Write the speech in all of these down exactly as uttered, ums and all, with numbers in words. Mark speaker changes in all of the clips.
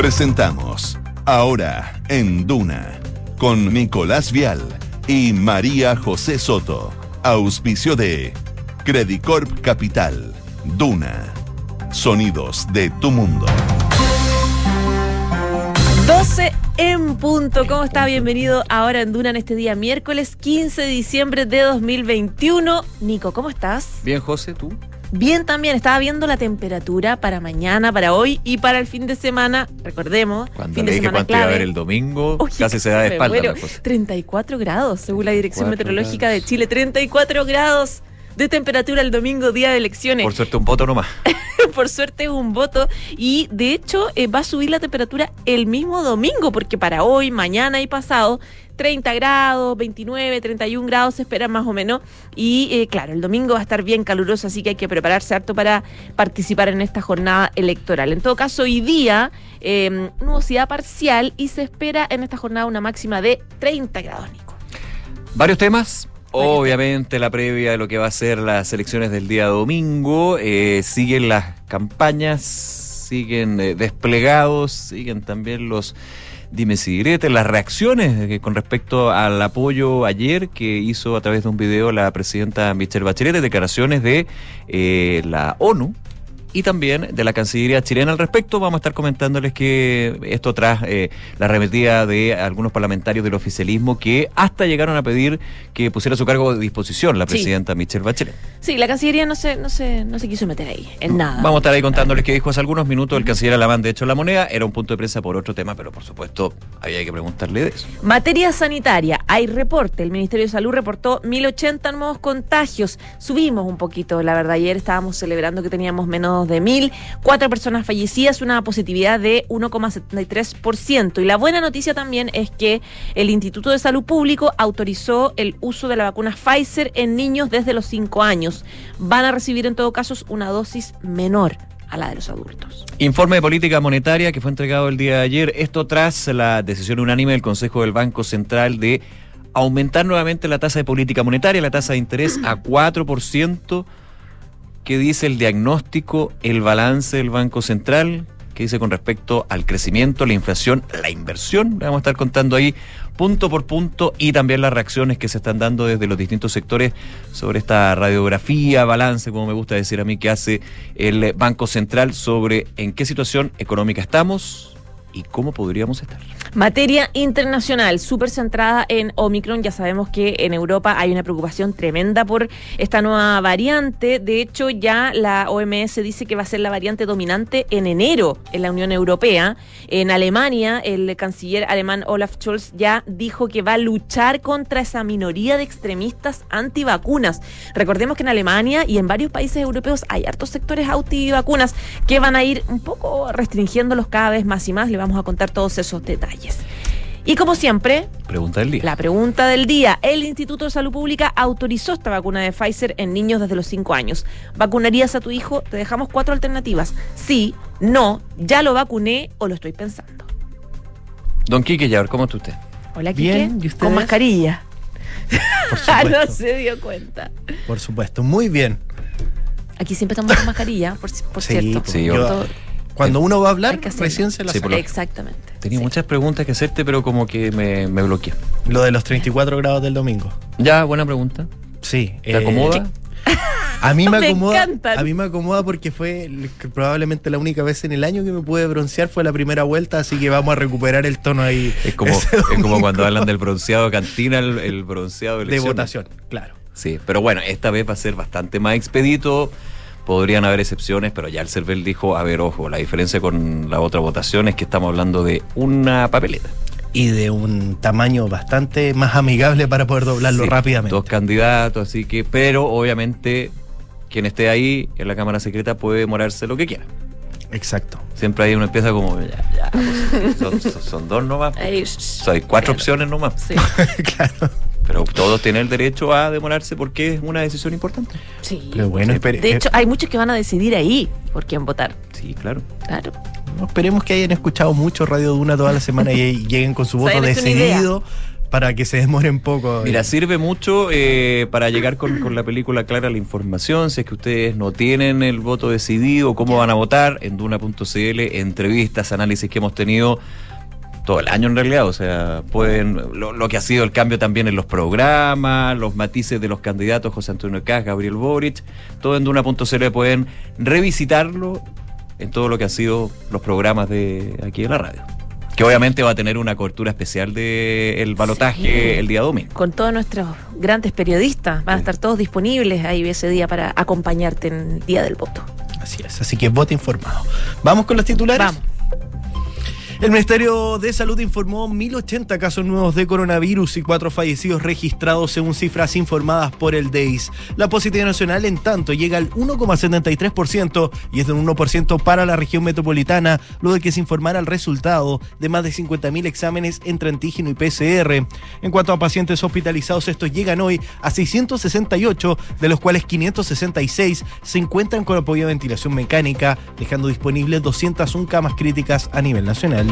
Speaker 1: Presentamos Ahora en Duna con Nicolás Vial y María José Soto. Auspicio de Credicorp Capital. Duna. Sonidos de tu mundo.
Speaker 2: doce en punto. ¿Cómo está? Bienvenido Ahora en Duna en este día miércoles quince de diciembre de dos mil veintiuno. Nico, ¿cómo estás?
Speaker 3: Bien, José, ¿tú?
Speaker 2: Bien también. Estaba viendo la temperatura para mañana, para hoy y para el fin de semana. Recordemos,
Speaker 3: Cuando
Speaker 2: fin
Speaker 3: le
Speaker 2: de
Speaker 3: dije
Speaker 2: semana
Speaker 3: cuánto
Speaker 2: clave.
Speaker 3: iba a haber el domingo,
Speaker 2: Oye,
Speaker 3: casi se da de
Speaker 2: me
Speaker 3: espalda
Speaker 2: muero.
Speaker 3: la cosa.
Speaker 2: treinta y cuatro grados, según la Dirección
Speaker 3: treinta y cuatro
Speaker 2: Meteorológica
Speaker 3: grados.
Speaker 2: de Chile. treinta y cuatro grados de temperatura el domingo, día de elecciones.
Speaker 3: Por suerte un voto nomás.
Speaker 2: Por suerte es un voto y de hecho eh, va a subir la temperatura el mismo domingo, porque para hoy, mañana y pasado treinta grados, veintinueve, treinta y un grados se esperan más o menos y eh, claro, el domingo va a estar bien caluroso, así que hay que prepararse harto para participar en esta jornada electoral. En todo caso, hoy día eh, nubosidad parcial y se espera en esta jornada una máxima de treinta grados, Nico.
Speaker 3: Varios temas. Obviamente la previa de lo que va a ser las elecciones del día domingo, eh, siguen las campañas, siguen eh, desplegados, siguen también los dimes y diretes, las reacciones eh, con respecto al apoyo ayer que hizo a través de un video la presidenta Michelle Bachelet, declaraciones de eh, la ONU y también de la Cancillería chilena al respecto. Vamos a estar comentándoles que esto tras eh, la arremetida de algunos parlamentarios del oficialismo que hasta llegaron a pedir que pusiera su cargo de disposición la presidenta sí. Michelle Bachelet.
Speaker 2: Sí, la Cancillería no se, no se, no se quiso meter ahí, en nada.
Speaker 3: Vamos a estar ahí contándoles que dijo hace algunos minutos el canciller Alamán, de hecho, La Moneda. Era un punto de prensa por otro tema, pero por supuesto había que preguntarle de eso.
Speaker 2: Materia sanitaria, hay reporte. El Ministerio de Salud reportó mil ochenta nuevos contagios. Subimos un poquito, la verdad. Ayer estábamos celebrando que teníamos menos de mil, cuatro personas fallecidas, una positividad de uno coma setenta y tres por ciento. Y la buena noticia también es que el Instituto de Salud Público autorizó el uso de la vacuna Pfizer en niños desde los cinco años. Van a recibir en todo caso una dosis menor a la de los adultos.
Speaker 3: Informe de política monetaria que fue entregado el día de ayer. Esto tras la decisión unánime del Consejo del Banco Central de aumentar nuevamente la tasa de política monetaria, la tasa de interés a cuatro por ciento. ¿Qué dice el diagnóstico, el balance del Banco Central? ¿Qué dice con respecto al crecimiento, la inflación, la inversión? Le vamos a estar contando ahí punto por punto y también las reacciones que se están dando desde los distintos sectores sobre esta radiografía, balance, como me gusta decir a mí, que hace el Banco Central sobre en qué situación económica estamos y cómo podríamos estar.
Speaker 2: Materia internacional, súper centrada en Omicron. Ya sabemos que en Europa hay una preocupación tremenda por esta nueva variante. De hecho, ya la O M S dice que va a ser la variante dominante en enero en la Unión Europea. En Alemania, el canciller alemán Olaf Scholz ya dijo que va a luchar contra esa minoría de extremistas antivacunas. Recordemos que en Alemania y en varios países europeos hay hartos sectores antivacunas que van a ir un poco restringiéndolos cada vez más y más. Le vamos a contar todos esos detalles. Y como siempre,
Speaker 3: pregunta del día.
Speaker 2: La pregunta del día. El Instituto de Salud Pública autorizó esta vacuna de Pfizer en niños desde los cinco años. ¿Vacunarías a tu hijo? Te dejamos cuatro alternativas. Sí, no, ya lo vacuné o lo estoy pensando.
Speaker 3: Don Quique Yaur, ¿cómo está usted?
Speaker 2: Hola, Quique.
Speaker 4: Bien, ¿y ustedes?
Speaker 2: Con mascarilla.
Speaker 4: Por
Speaker 2: Ah,
Speaker 4: supuesto.
Speaker 2: no se dio cuenta.
Speaker 4: Por supuesto, muy bien.
Speaker 2: Aquí siempre estamos con mascarilla, por, por
Speaker 4: Sí,
Speaker 2: cierto.
Speaker 3: sí,
Speaker 2: Por
Speaker 3: yo-
Speaker 2: todo.
Speaker 4: Cuando uno va a hablar,
Speaker 2: Hay que hacerlo.
Speaker 4: recién se lo
Speaker 3: Sí,
Speaker 4: saca.
Speaker 3: por lo-
Speaker 2: Exactamente.
Speaker 3: Tenía
Speaker 2: Sí.
Speaker 3: muchas preguntas que hacerte, pero como que me, me bloqueé.
Speaker 4: Lo de los treinta y cuatro grados del domingo.
Speaker 3: Ya, buena pregunta.
Speaker 4: Sí.
Speaker 3: ¿Te
Speaker 4: eh,
Speaker 3: acomoda?
Speaker 4: A mí me
Speaker 2: Me
Speaker 4: acomoda.
Speaker 2: encantan.
Speaker 4: A mí me acomoda porque fue l- que probablemente la única vez en el año que me pude broncear fue la primera vuelta, así que vamos a recuperar el tono ahí.
Speaker 3: Es como,
Speaker 4: ese
Speaker 3: es como
Speaker 4: domingo
Speaker 3: cuando hablan del bronceado cantina, el, el bronceado de
Speaker 4: de
Speaker 3: elecciones.
Speaker 4: votación, claro.
Speaker 3: Sí, pero bueno, esta vez va a ser bastante más expedito. Podrían haber excepciones, pero ya el CERVEL dijo, a ver, ojo, la diferencia con la otra votación es que estamos hablando de una papeleta.
Speaker 4: Y de un tamaño bastante más amigable para poder doblarlo
Speaker 3: Sí,
Speaker 4: rápidamente.
Speaker 3: Dos candidatos, así que, pero obviamente quien esté ahí en la Cámara Secreta puede demorarse lo que quiera.
Speaker 4: Exacto.
Speaker 3: Siempre ahí uno empieza como, ya, ya, pues, son, son, son dos nomás.
Speaker 2: Ahí,
Speaker 3: So, hay cuatro
Speaker 2: claro.
Speaker 3: opciones nomás.
Speaker 2: Sí.
Speaker 4: Claro.
Speaker 3: Pero todos tienen el derecho a demorarse porque es una decisión importante.
Speaker 2: Sí.
Speaker 4: Pero bueno, espere-
Speaker 2: De hecho, hay muchos que van a decidir ahí por quién votar.
Speaker 3: Sí, claro.
Speaker 2: Claro.
Speaker 4: No, esperemos que hayan escuchado mucho Radio Duna toda la semana y lleguen con su
Speaker 2: Se
Speaker 4: voto
Speaker 2: hayan hecho una
Speaker 4: decidido para que se demoren poco.
Speaker 3: Mira, sirve mucho eh, para llegar con, con la película clara la información. Si es que ustedes no tienen el voto decidido, cómo van a votar, en Duna punto c l, entrevistas, análisis que hemos tenido todo el año en realidad, o sea, pueden lo, lo que ha sido el cambio también en los programas, los matices de los candidatos, José Antonio Kast, Gabriel Boric, todo en Duna punto c l pueden revisitarlo en todo lo que ha sido los programas de aquí de la radio. Que obviamente va a tener una cobertura especial del balotaje sí. el día domingo.
Speaker 2: Con todos nuestros grandes periodistas, van a estar todos disponibles ahí ese día para acompañarte en el día del voto.
Speaker 4: Así es, así que vote informado. ¿Vamos con los titulares?
Speaker 2: Vamos.
Speaker 4: El Ministerio de Salud informó mil ochenta casos nuevos de coronavirus y cuatro fallecidos registrados según cifras informadas por el D E I S. La positividad nacional, en tanto, llega al uno coma setenta y tres por ciento y es de un uno por ciento para la región metropolitana, luego de que se informara el resultado de más de cincuenta mil exámenes entre antígeno y P C R. En cuanto a pacientes hospitalizados, estos llegan hoy a seiscientos sesenta y ocho, de los cuales quinientos sesenta y seis se encuentran con apoyo de ventilación mecánica, dejando disponibles doscientas una camas críticas a nivel nacional.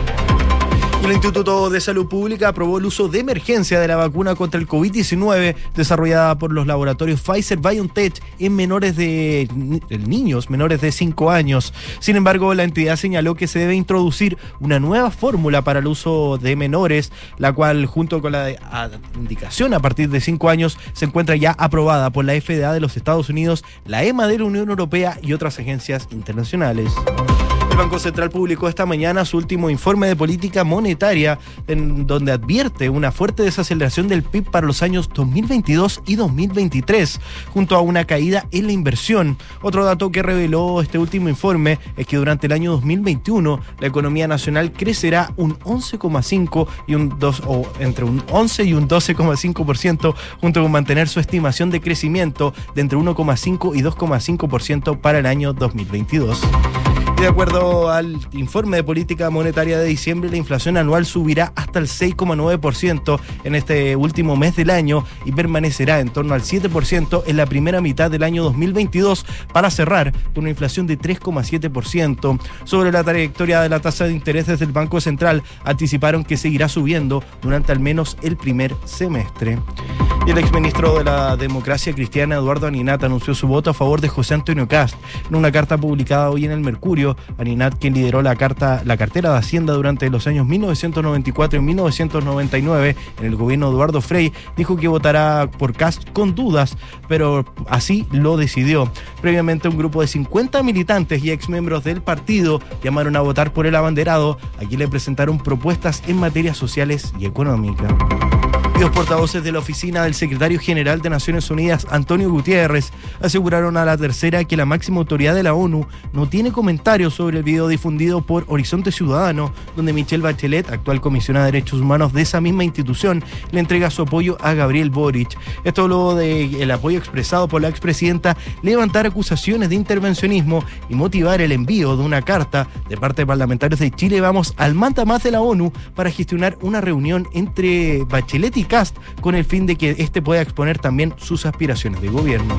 Speaker 4: Y el Instituto de Salud Pública aprobó el uso de emergencia de la vacuna contra el covid diecinueve desarrollada por los laboratorios Pfizer-BioNTech en menores de niños menores de cinco años. Sin embargo, la entidad señaló que se debe introducir una nueva fórmula para el uso de menores, la cual, junto con la de, a, indicación a partir de cinco años, se encuentra ya aprobada por la F D A de los Estados Unidos, la E M A de la Unión Europea y otras agencias internacionales. El Banco Central publicó esta mañana su último informe de política monetaria, en donde advierte una fuerte desaceleración del P I B para los años dos mil veintidós y dos mil veintitrés, junto a una caída en la inversión. Otro dato que reveló este último informe es que durante el año dos mil veintiuno la economía nacional crecerá un once coma cinco y un dos o entre un once y un doce coma cinco por ciento, junto con mantener su estimación de crecimiento de entre uno coma cinco y dos coma cinco por ciento para el año dos mil veintidós. De acuerdo al informe de política monetaria de diciembre, la inflación anual subirá hasta el seis coma nueve por ciento en este último mes del año y permanecerá en torno al siete por ciento en la primera mitad del año dos mil veintidós para cerrar con una inflación de tres coma siete por ciento. Sobre la trayectoria de la tasa de interés desde el Banco Central, anticiparon que seguirá subiendo durante al menos el primer semestre. Y el exministro de la Democracia Cristiana, Eduardo Aninat, anunció su voto a favor de José Antonio Kast. En una carta publicada hoy en El Mercurio, Aninat, quien lideró la, carta, la cartera de Hacienda durante los años mil novecientos noventa y cuatro y mil novecientos noventa y nueve en el gobierno de Eduardo Frei, dijo que votará por Kast con dudas, pero así lo decidió. Previamente, un grupo de cincuenta militantes y exmiembros del partido llamaron a votar por el abanderado, a quien le presentaron propuestas en materias sociales y económicas. Los portavoces de la oficina del secretario general de Naciones Unidas, Antonio Gutiérrez, aseguraron a La Tercera que la máxima autoridad de la ONU no tiene comentarios sobre el video difundido por Horizonte Ciudadano, donde Michelle Bachelet, actual comisionada de Derechos Humanos de esa misma institución, le entrega su apoyo a Gabriel Boric. Esto luego del apoyo expresado por la expresidenta levantar acusaciones de intervencionismo y motivar el envío de una carta de parte de parlamentarios de Chile Vamos al mandamás de la ONU para gestionar una reunión entre Bachelet y Kast con el fin de que este pueda exponer también sus aspiraciones de gobierno.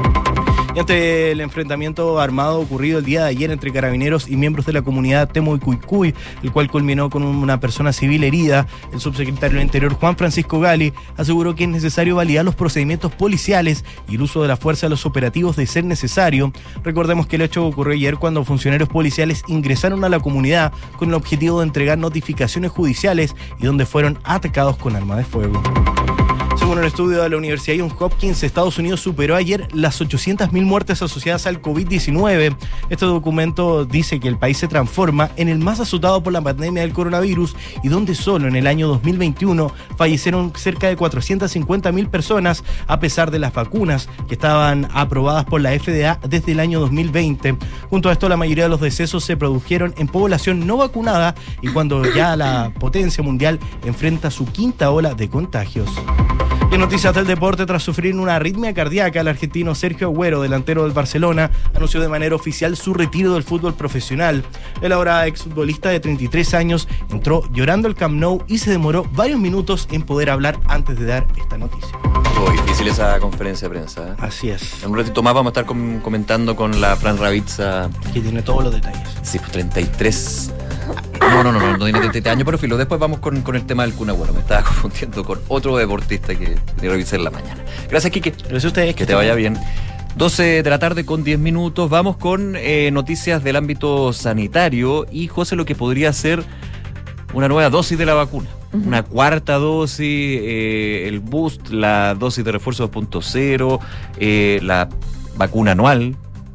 Speaker 4: Y ante el enfrentamiento armado ocurrido el día de ayer entre carabineros y miembros de la comunidad Temucuicui, el cual culminó con una persona civil herida, el subsecretario del Interior, Juan Francisco Gali, aseguró que es necesario validar los procedimientos policiales y el uso de la fuerza de los operativos de ser necesario. Recordemos que el hecho ocurrió ayer cuando funcionarios policiales ingresaron a la comunidad con el objetivo de entregar notificaciones judiciales y donde fueron atacados con arma de fuego. Según un estudio de la Universidad Johns Hopkins, Estados Unidos superó ayer las ochocientas mil muertes asociadas al covid diecinueve. Este documento dice que el país se transforma en el más azotado por la pandemia del coronavirus y donde solo en el año dos mil veintiuno fallecieron cerca de cuatrocientas cincuenta mil personas a pesar de las vacunas que estaban aprobadas por la F D A desde el año dos mil veinte. Junto a esto, la mayoría de los decesos se produjeron en población no vacunada y cuando ya la potencia mundial enfrenta su quinta ola de contagios. Y en noticias del deporte, tras sufrir una arritmia cardíaca, el argentino Sergio Agüero, delantero del Barcelona, anunció de manera oficial su retiro del fútbol profesional. El ahora exfutbolista de treinta y tres años entró llorando al Camp Nou y se demoró varios minutos en poder hablar antes de dar esta noticia.
Speaker 3: Estuvo difícil esa conferencia de prensa, ¿eh?
Speaker 4: Así es.
Speaker 3: En un ratito más vamos a estar com- comentando con la Fran Ravizza.
Speaker 4: Que tiene todos los detalles.
Speaker 3: Sí, pues treinta y tres No, no, no, no, no tiene treinta y siete años, pero filo, después vamos con, con el tema del Kun Agüero. Me estaba confundiendo con otro deportista que revisé en la mañana. Gracias, Quique.
Speaker 4: Gracias a ustedes.
Speaker 3: Que te vaya bien. doce de la tarde con diez minutos. Vamos con eh, noticias del ámbito sanitario y, José, lo que podría ser una nueva dosis de la vacuna. Uh-huh. Una cuarta dosis, eh, el boost, la dosis de refuerzo dos punto cero, eh, la vacuna anual,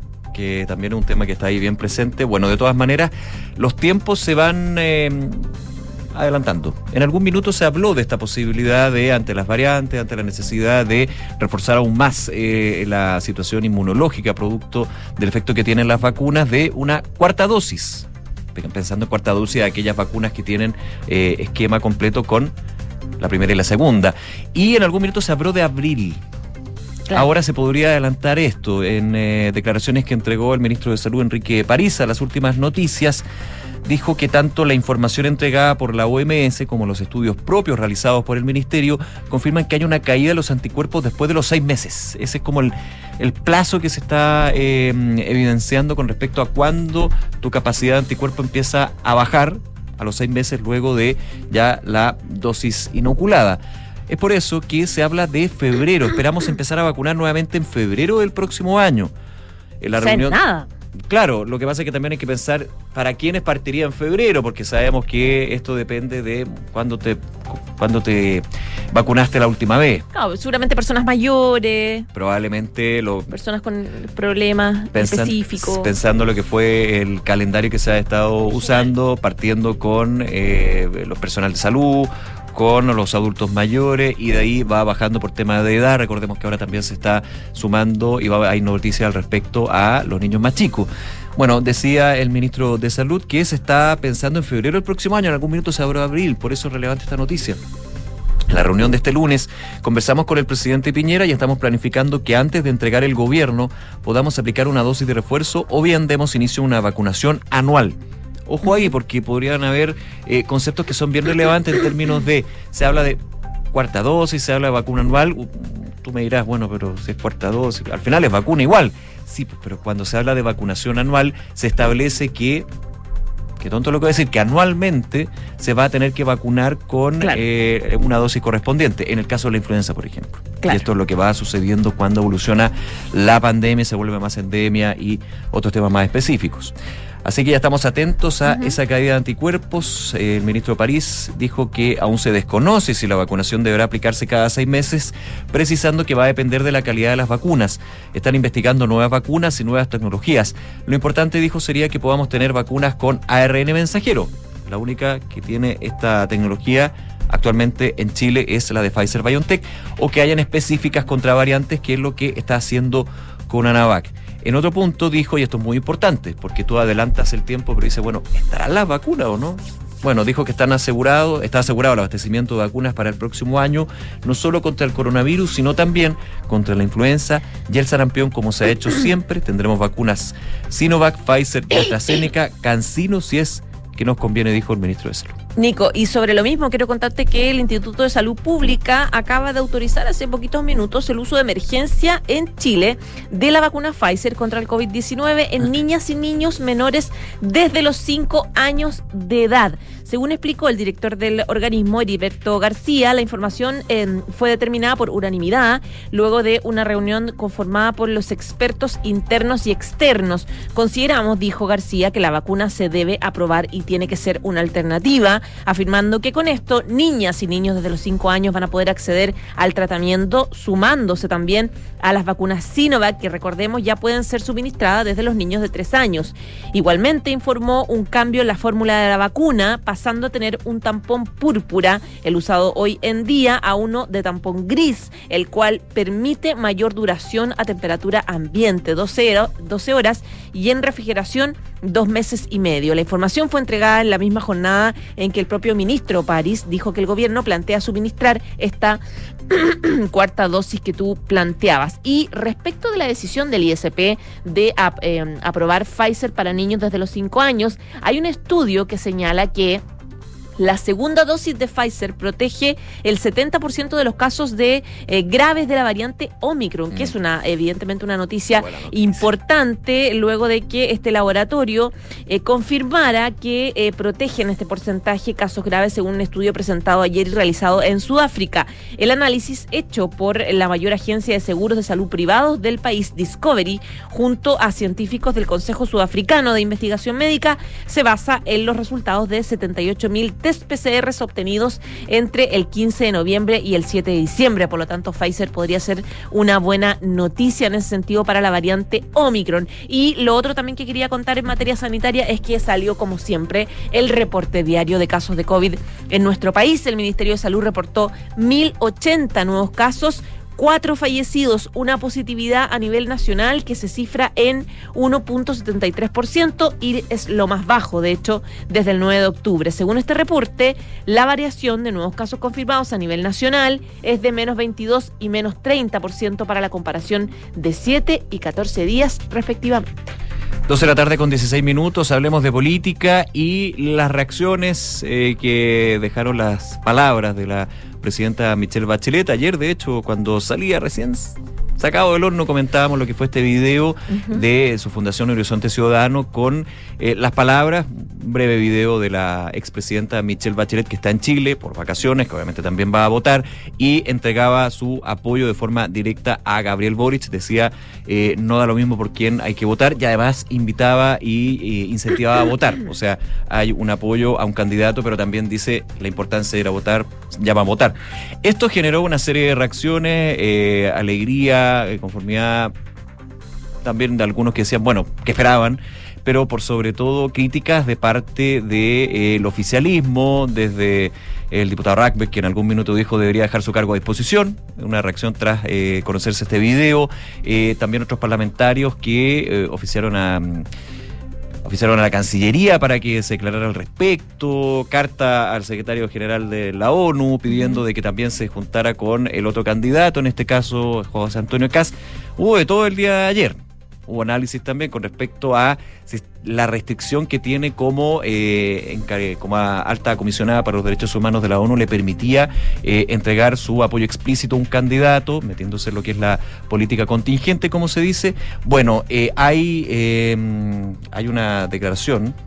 Speaker 3: que también es un tema que está ahí bien presente. Bueno, de todas maneras, los tiempos se van eh, adelantando. En algún minuto se habló de esta posibilidad de, ante las variantes, ante la necesidad de reforzar aún más eh, la situación inmunológica producto del efecto que tienen las vacunas, de una cuarta dosis. Pensando en cuarta dosis de aquellas vacunas que tienen eh, esquema completo con la primera y la segunda. Y en algún minuto se habló de abril. Claro. Ahora se podría adelantar esto en eh, declaraciones que entregó el ministro de Salud, Enrique París, a las últimas noticias. Dijo que tanto la información entregada por la O M S como los estudios propios realizados por el ministerio confirman que hay una caída de los anticuerpos después de los seis meses. Ese es como el, el plazo que se está eh, evidenciando con respecto a cuándo tu capacidad de anticuerpo empieza a bajar a los seis meses luego de ya la dosis inoculada. Es por eso que se habla de febrero. Esperamos empezar a vacunar nuevamente en febrero del próximo año. En la
Speaker 2: o sea,
Speaker 3: reunión.
Speaker 2: Nada.
Speaker 3: Claro, lo que pasa es que también hay que pensar para quiénes partiría en febrero, porque sabemos que esto depende de cuándo te, cuándo te vacunaste la última vez.
Speaker 2: Claro, seguramente personas mayores.
Speaker 3: Probablemente lo,
Speaker 2: personas con problemas
Speaker 3: pensan,
Speaker 2: específicos.
Speaker 3: Pensando lo que fue el calendario que se ha estado usando, partiendo con eh, los personal de salud, con los adultos mayores, y de ahí va bajando por tema de edad. Recordemos que ahora también se está sumando y va, hay noticias al respecto a los niños más chicos. Bueno, decía el ministro de Salud que se está pensando en febrero del próximo año, en algún minuto se habrá abril, por eso es relevante esta noticia. En la reunión de este lunes conversamos con el presidente Piñera y estamos planificando que antes de entregar el gobierno podamos aplicar una dosis de refuerzo o bien demos inicio a una vacunación anual. Ojo ahí, porque podrían haber eh, conceptos que son bien relevantes en términos de, se habla de cuarta dosis, se habla de vacuna anual. Uh, tú me dirás, bueno, pero si es cuarta dosis, al final es vacuna igual. Sí, pero cuando se habla de vacunación anual, se establece que, que tonto lo que voy a decir, que anualmente se va a tener que vacunar con claro. eh, una dosis correspondiente, en el caso de la influenza, por ejemplo. Claro. Y esto es lo que va sucediendo cuando evoluciona la pandemia, se vuelve más endemia y otros temas más específicos. Así que ya estamos atentos a uh-huh. esa caída de anticuerpos. El ministro París dijo que aún se desconoce si la vacunación deberá aplicarse cada seis meses, precisando que va a depender de la calidad de las vacunas. Están investigando nuevas vacunas y nuevas tecnologías. Lo importante, dijo, sería que podamos tener vacunas con A R N mensajero. La única que tiene esta tecnología actualmente en Chile es la de Pfizer-BioNTech, o que hayan específicas contra variantes, que es lo que está haciendo Coronavac. En otro punto dijo, y esto es muy importante, porque tú adelantas el tiempo, pero dice, bueno, ¿estarán las vacunas o no? Bueno, dijo que están asegurados, está asegurado el abastecimiento de vacunas para el próximo año, no solo contra el coronavirus, sino también contra la influenza y el sarampión, como se ha hecho siempre. Tendremos vacunas Sinovac, Pfizer y AstraZeneca, CanSino, si es que nos conviene, dijo el ministro de Salud.
Speaker 2: Nico, y sobre lo mismo quiero contarte que el Instituto de Salud Pública acaba de autorizar hace poquitos minutos el uso de emergencia en Chile de la vacuna Pfizer contra el COVID diecinueve en niñas y niños menores desde los cinco años de edad. Según explicó el director del organismo, Heriberto García, la información eh, fue determinada por unanimidad luego de una reunión conformada por los expertos internos y externos. Consideramos, dijo García, que la vacuna se debe aprobar y tiene que ser una alternativa, afirmando que con esto niñas y niños desde los cinco años van a poder acceder al tratamiento, sumándose también a las vacunas Sinovac, que recordemos ya pueden ser suministradas desde los niños de tres años. Igualmente informó un cambio en la fórmula de la vacuna, pasando a tener un tampón púrpura, el usado hoy en día, a uno de tampón gris, el cual permite mayor duración a temperatura ambiente, doce horas, y en refrigeración, dos meses y medio. La información fue entregada en la misma jornada en que el propio ministro París dijo que el gobierno plantea suministrar esta cuarta dosis que tú planteabas. Y respecto de la decisión del I S P de ap- eh, aprobar Pfizer para niños desde los cinco años, hay un estudio que señala que La segunda dosis de Pfizer protege el setenta por ciento de los casos de eh, graves de la variante Omicron, mm. que es una evidentemente una noticia, noticia importante luego de que este laboratorio eh, confirmara que eh, protege en este porcentaje casos graves según un estudio presentado ayer y realizado en Sudáfrica. El análisis hecho por la mayor agencia de seguros de salud privados del país, Discovery, junto a científicos del Consejo Sudafricano de Investigación Médica, se basa en los resultados de setenta y ocho mil test P C R obtenidos entre el quince de noviembre y el siete de diciembre. Por lo tanto, Pfizer podría ser una buena noticia en ese sentido para la variante Omicron. Y lo otro también que quería contar en materia sanitaria es que salió, como siempre, el reporte diario de casos de COVID en nuestro país. El Ministerio de Salud reportó mil ochenta nuevos casos, cuatro fallecidos, una positividad a nivel nacional que se cifra en uno punto setenta y tres por ciento y es lo más bajo, de hecho, desde el nueve de octubre. Según este reporte, la variación de nuevos casos confirmados a nivel nacional es de menos veintidós y menos treinta por ciento para la comparación de siete y catorce días respectivamente.
Speaker 3: doce de la tarde con dieciséis minutos, hablemos de política y las reacciones eh, que dejaron las palabras de la presidenta Michelle Bachelet. Ayer, de hecho, cuando salía recién sacado del horno, comentábamos lo que fue este video uh-huh. de su Fundación Horizonte Ciudadano con eh, las palabras, un breve video de la expresidenta Michelle Bachelet, que está en Chile por vacaciones, que obviamente también va a votar, y entregaba su apoyo de forma directa a Gabriel Boric. Decía, eh, no da lo mismo por quién hay que votar, y además invitaba y, y incentivaba a votar. O sea, hay un apoyo a un candidato, pero también dice la importancia de ir a votar, llama a votar. Esto generó una serie de reacciones, eh, alegría, conformidad también de algunos que decían, bueno, que esperaban, pero por sobre todo críticas de parte del de, eh, oficialismo, desde el diputado Rackbeck, que en algún minuto dijo debería dejar su cargo a disposición, una reacción tras eh, conocerse este video, eh, también otros parlamentarios que eh, oficiaron a... oficiaron a la Cancillería para que se declarara al respecto, carta al secretario general de la ONU pidiendo de que también se juntara con el otro candidato, en este caso José Antonio Kast. Hubo de todo el día de ayer. Hubo análisis también con respecto a la restricción que tiene como, eh, como alta comisionada para los derechos humanos de la ONU le permitía eh, entregar su apoyo explícito a un candidato, metiéndose en lo que es la política contingente, como se dice. Bueno, eh, hay, eh, hay una declaración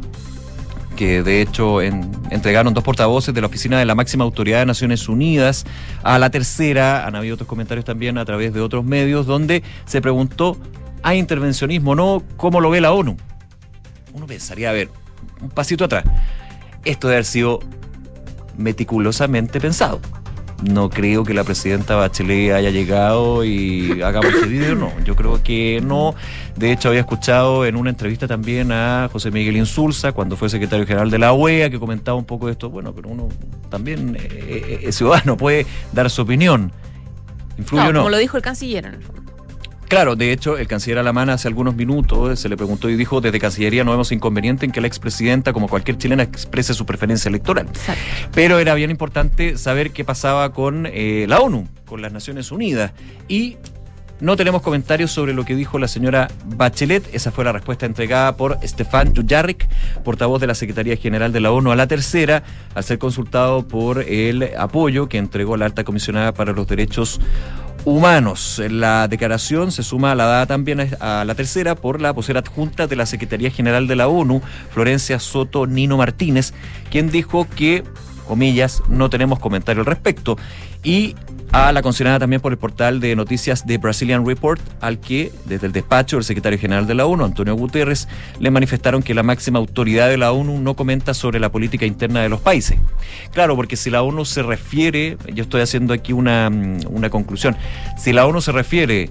Speaker 3: que de hecho en, entregaron dos portavoces de la oficina de la máxima autoridad de Naciones Unidas a la tercera. Han habido otros comentarios también a través de otros medios donde se preguntó, ¿hay intervencionismo o no? ¿Cómo lo ve la ONU? Uno pensaría, a ver, un pasito atrás. Esto debe haber sido meticulosamente pensado. No creo que la presidenta Bachelet haya llegado y hagamos este video, no. Yo creo que no. De hecho, había escuchado en una entrevista también a José Miguel Insulza, cuando fue secretario general de la O E A, que comentaba un poco de esto. Bueno, pero uno también eh, es ciudadano, puede dar su opinión. ¿Influye
Speaker 2: no,
Speaker 3: o no?
Speaker 2: Como lo dijo el canciller en el fondo.
Speaker 3: Claro, de hecho, el canciller Alamán hace algunos minutos se le preguntó y dijo, desde Cancillería no vemos inconveniente en que la expresidenta, como cualquier chilena, exprese su preferencia electoral. Exacto. Pero era bien importante saber qué pasaba con eh, la ONU, con las Naciones Unidas. Y no tenemos comentarios sobre lo que dijo la señora Bachelet. Esa fue la respuesta entregada por Stefan Dujarric, portavoz de la Secretaría General de la ONU a la tercera, al ser consultado por el apoyo que entregó la alta comisionada para los derechos humanos. La declaración se suma a la dada también a la tercera por la vocera adjunta de la Secretaría General de la ONU, Florencia Soto Nino Martínez, quien dijo que, comillas, no tenemos comentario al respecto. Y a la considerada también por el portal de noticias de Brazilian Report, al que desde el despacho del secretario general de la ONU, Antonio Guterres, le manifestaron que la máxima autoridad de la ONU no comenta sobre la política interna de los países. Claro, porque si la ONU se refiere, yo estoy haciendo aquí una, una conclusión, si la ONU se refiere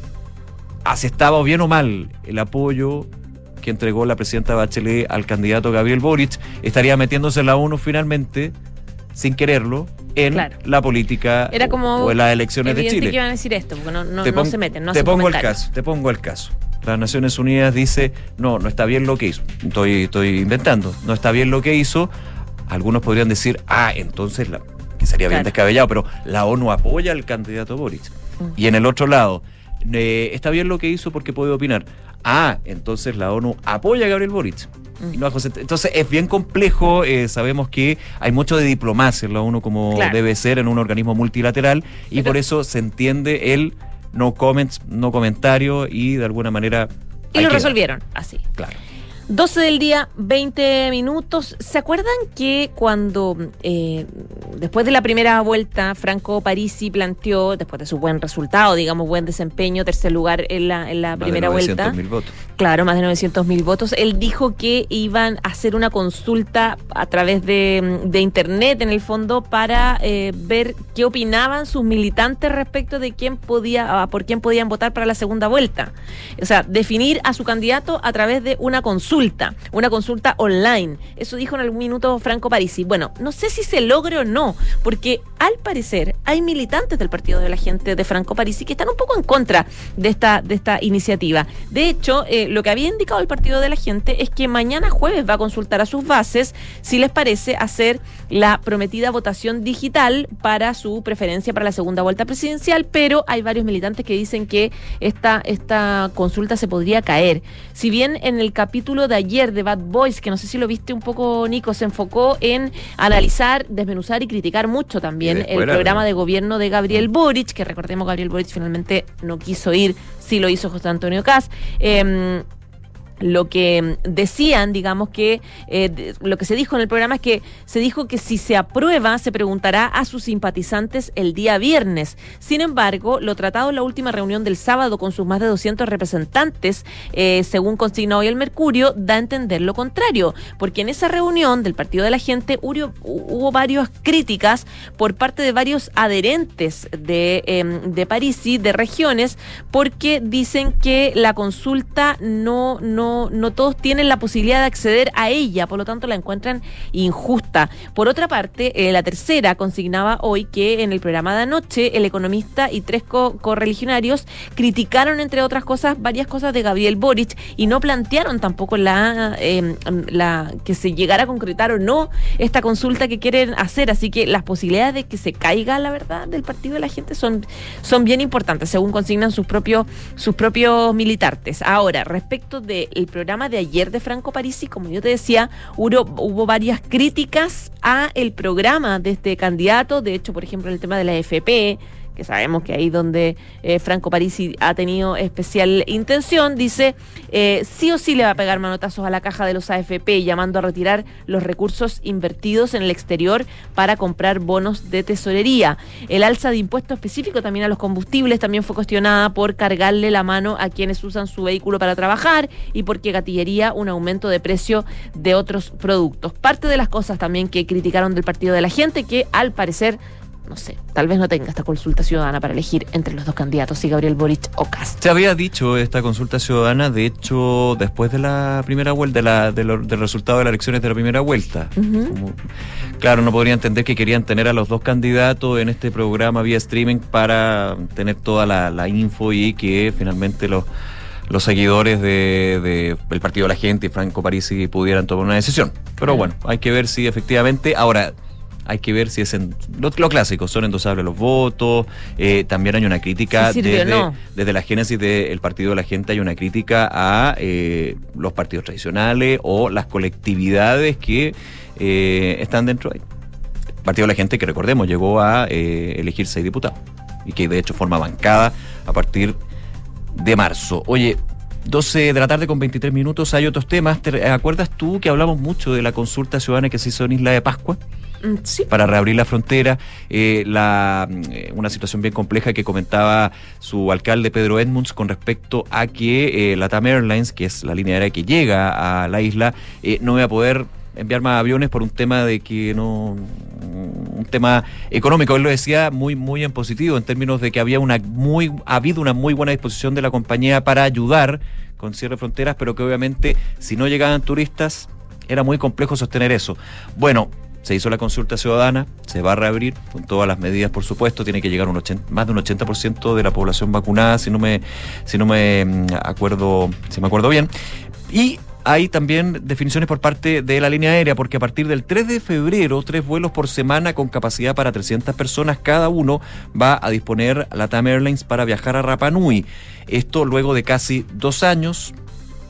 Speaker 3: a si estaba bien o mal el apoyo que entregó la presidenta Bachelet al candidato Gabriel Boric, estaría metiéndose la ONU finalmente, sin quererlo, en claro. la política
Speaker 2: Era como
Speaker 3: o en las elecciones de Chile.
Speaker 2: Que iban a decir esto, porque no, no,
Speaker 3: pon,
Speaker 2: no se meten, no
Speaker 3: te
Speaker 2: hacen
Speaker 3: pongo
Speaker 2: comentarios.
Speaker 3: el caso, te pongo el caso. Las Naciones Unidas dice, no, no está bien lo que hizo. Estoy, estoy inventando. No está bien lo que hizo. Algunos podrían decir, ah, entonces, la, que sería bien claro. descabellado, pero la ONU apoya al candidato Boric. Mm. Y en el otro lado, eh, está bien lo que hizo porque puede opinar. Ah, entonces la ONU apoya a Gabriel Boric. Y no Entonces es bien complejo, eh, sabemos que hay mucho de diplomacia en la ONU como
Speaker 2: claro.
Speaker 3: debe ser en un organismo multilateral y
Speaker 2: Pero,
Speaker 3: por eso se entiende el no comments, no comentario y de alguna manera...
Speaker 2: Y lo resolvieron así.
Speaker 3: Claro.
Speaker 2: doce del día, veinte minutos. ¿Se acuerdan que cuando, eh, después de la primera vuelta, Franco Parisi planteó, después de su buen resultado, digamos, buen desempeño, tercer lugar en la, en la
Speaker 3: más
Speaker 2: primera
Speaker 3: de
Speaker 2: vuelta?
Speaker 3: novecientos mil votos.
Speaker 2: Claro, más de novecientos mil votos. Él dijo que iban a hacer una consulta a través de, de internet, en el fondo, para eh, ver qué opinaban sus militantes respecto de quién podía, por quién podían votar para la segunda vuelta. O sea, definir a su candidato a través de una consulta. Una consulta online. Eso dijo en algún minuto Franco Parisi. Bueno, no sé si se logre o no, porque al parecer hay militantes del Partido de la Gente de Franco Parisi que están un poco en contra de esta, de esta iniciativa. De hecho, eh, lo que había indicado el Partido de la Gente es que mañana jueves va a consultar a sus bases si les parece hacer la prometida votación digital para su preferencia para la segunda vuelta presidencial, pero hay varios militantes que dicen que esta, esta consulta se podría caer. Si bien en el capítulo de ayer de Bad Boys, que no sé si lo viste un poco, Nico, se enfocó en analizar, desmenuzar y criticar mucho también el programa de gobierno de Gabriel Boric, que recordemos Gabriel Boric finalmente no quiso ir, sí lo hizo José Antonio Kast. Eh, Lo que decían, digamos que eh, de, lo que se dijo en el programa es que se dijo que si se aprueba se preguntará a sus simpatizantes el día viernes. Sin embargo, lo tratado en la última reunión del sábado con sus más de doscientos representantes, eh, según consigna hoy el Mercurio, da a entender lo contrario, porque en esa reunión del Partido de la Gente hubo, hubo varias críticas por parte de varios adherentes de, eh, de Parisi, de regiones, porque dicen que la consulta no no No, no todos tienen la posibilidad de acceder a ella, por lo tanto la encuentran injusta. Por otra parte, eh, la tercera consignaba hoy que en el programa de anoche el economista y tres co- correligionarios criticaron, entre otras cosas, varias cosas de Gabriel Boric y no plantearon tampoco la, eh, la que se llegara a concretar o no esta consulta que quieren hacer. Así que las posibilidades de que se caiga, la verdad, del Partido de la Gente son, son bien importantes, según consignan sus propios, sus propios militantes. Ahora, respecto de el programa de ayer de Franco Parisi, como yo te decía, hubo, hubo varias críticas a el programa de este candidato. De hecho, por ejemplo, en el tema de la A F P, que sabemos que ahí donde eh, Franco Parisi ha tenido especial intención, dice, eh, sí o sí le va a pegar manotazos a la caja de los A F P, llamando a retirar los recursos invertidos en el exterior para comprar bonos de tesorería. El alza de impuesto específico también a los combustibles también fue cuestionada por cargarle la mano a quienes usan su vehículo para trabajar y porque gatillería un aumento de precio de otros productos. Parte de las cosas también que criticaron del Partido de la Gente, que al parecer, no sé, tal vez no tenga esta consulta ciudadana para elegir entre los dos candidatos, si Gabriel Boric o Kast.
Speaker 3: Se había dicho esta consulta ciudadana, de hecho, después de la primera vuelta, de la, de lo, del resultado de las elecciones de la primera vuelta. Uh-huh. Como, claro, no podría entender que querían tener a los dos candidatos en este programa vía streaming para tener toda la, la info y que finalmente los los seguidores de, de el Partido de la Gente y Franco Parisi pudieran tomar una decisión. Pero bueno, hay que ver si efectivamente, ahora hay que ver si es en, lo, lo clásico, son endosables los votos, eh, también hay una crítica
Speaker 2: sí,
Speaker 3: desde,
Speaker 2: no.
Speaker 3: desde la génesis del Partido de la Gente, hay una crítica a eh, los partidos tradicionales o las colectividades que eh, están dentro de ahí. El Partido de la Gente, que recordemos, llegó a eh, elegir seis diputados y que de hecho forma bancada a partir de marzo. Oye, doce de la tarde con veintitrés minutos, hay otros temas. ¿Te acuerdas tú que hablamos mucho de la consulta ciudadana que se hizo en Isla de Pascua?
Speaker 2: Sí.
Speaker 3: Para reabrir la frontera, eh, la, eh, una situación bien compleja que comentaba su alcalde Pedro Edmunds con respecto a que eh, LATAM Airlines, que es la línea aérea que llega a la isla, eh, no iba a poder enviar más aviones por un tema de que no un tema económico. Él lo decía muy muy en positivo, en términos de que había una muy ha habido una muy buena disposición de la compañía para ayudar con cierre de fronteras, pero que obviamente si no llegaban turistas era muy complejo sostener eso. Bueno, se hizo la consulta ciudadana, se va a reabrir con todas las medidas, por supuesto. Tiene que llegar un ochenta, más de un ochenta por ciento de la población vacunada, si no me si no me acuerdo, si me acuerdo bien. Y hay también definiciones por parte de la línea aérea, porque a partir del tres de febrero, tres vuelos por semana con capacidad para trescientas personas cada uno va a disponer LATAM Airlines para viajar a Rapa Nui. Esto luego de casi dos años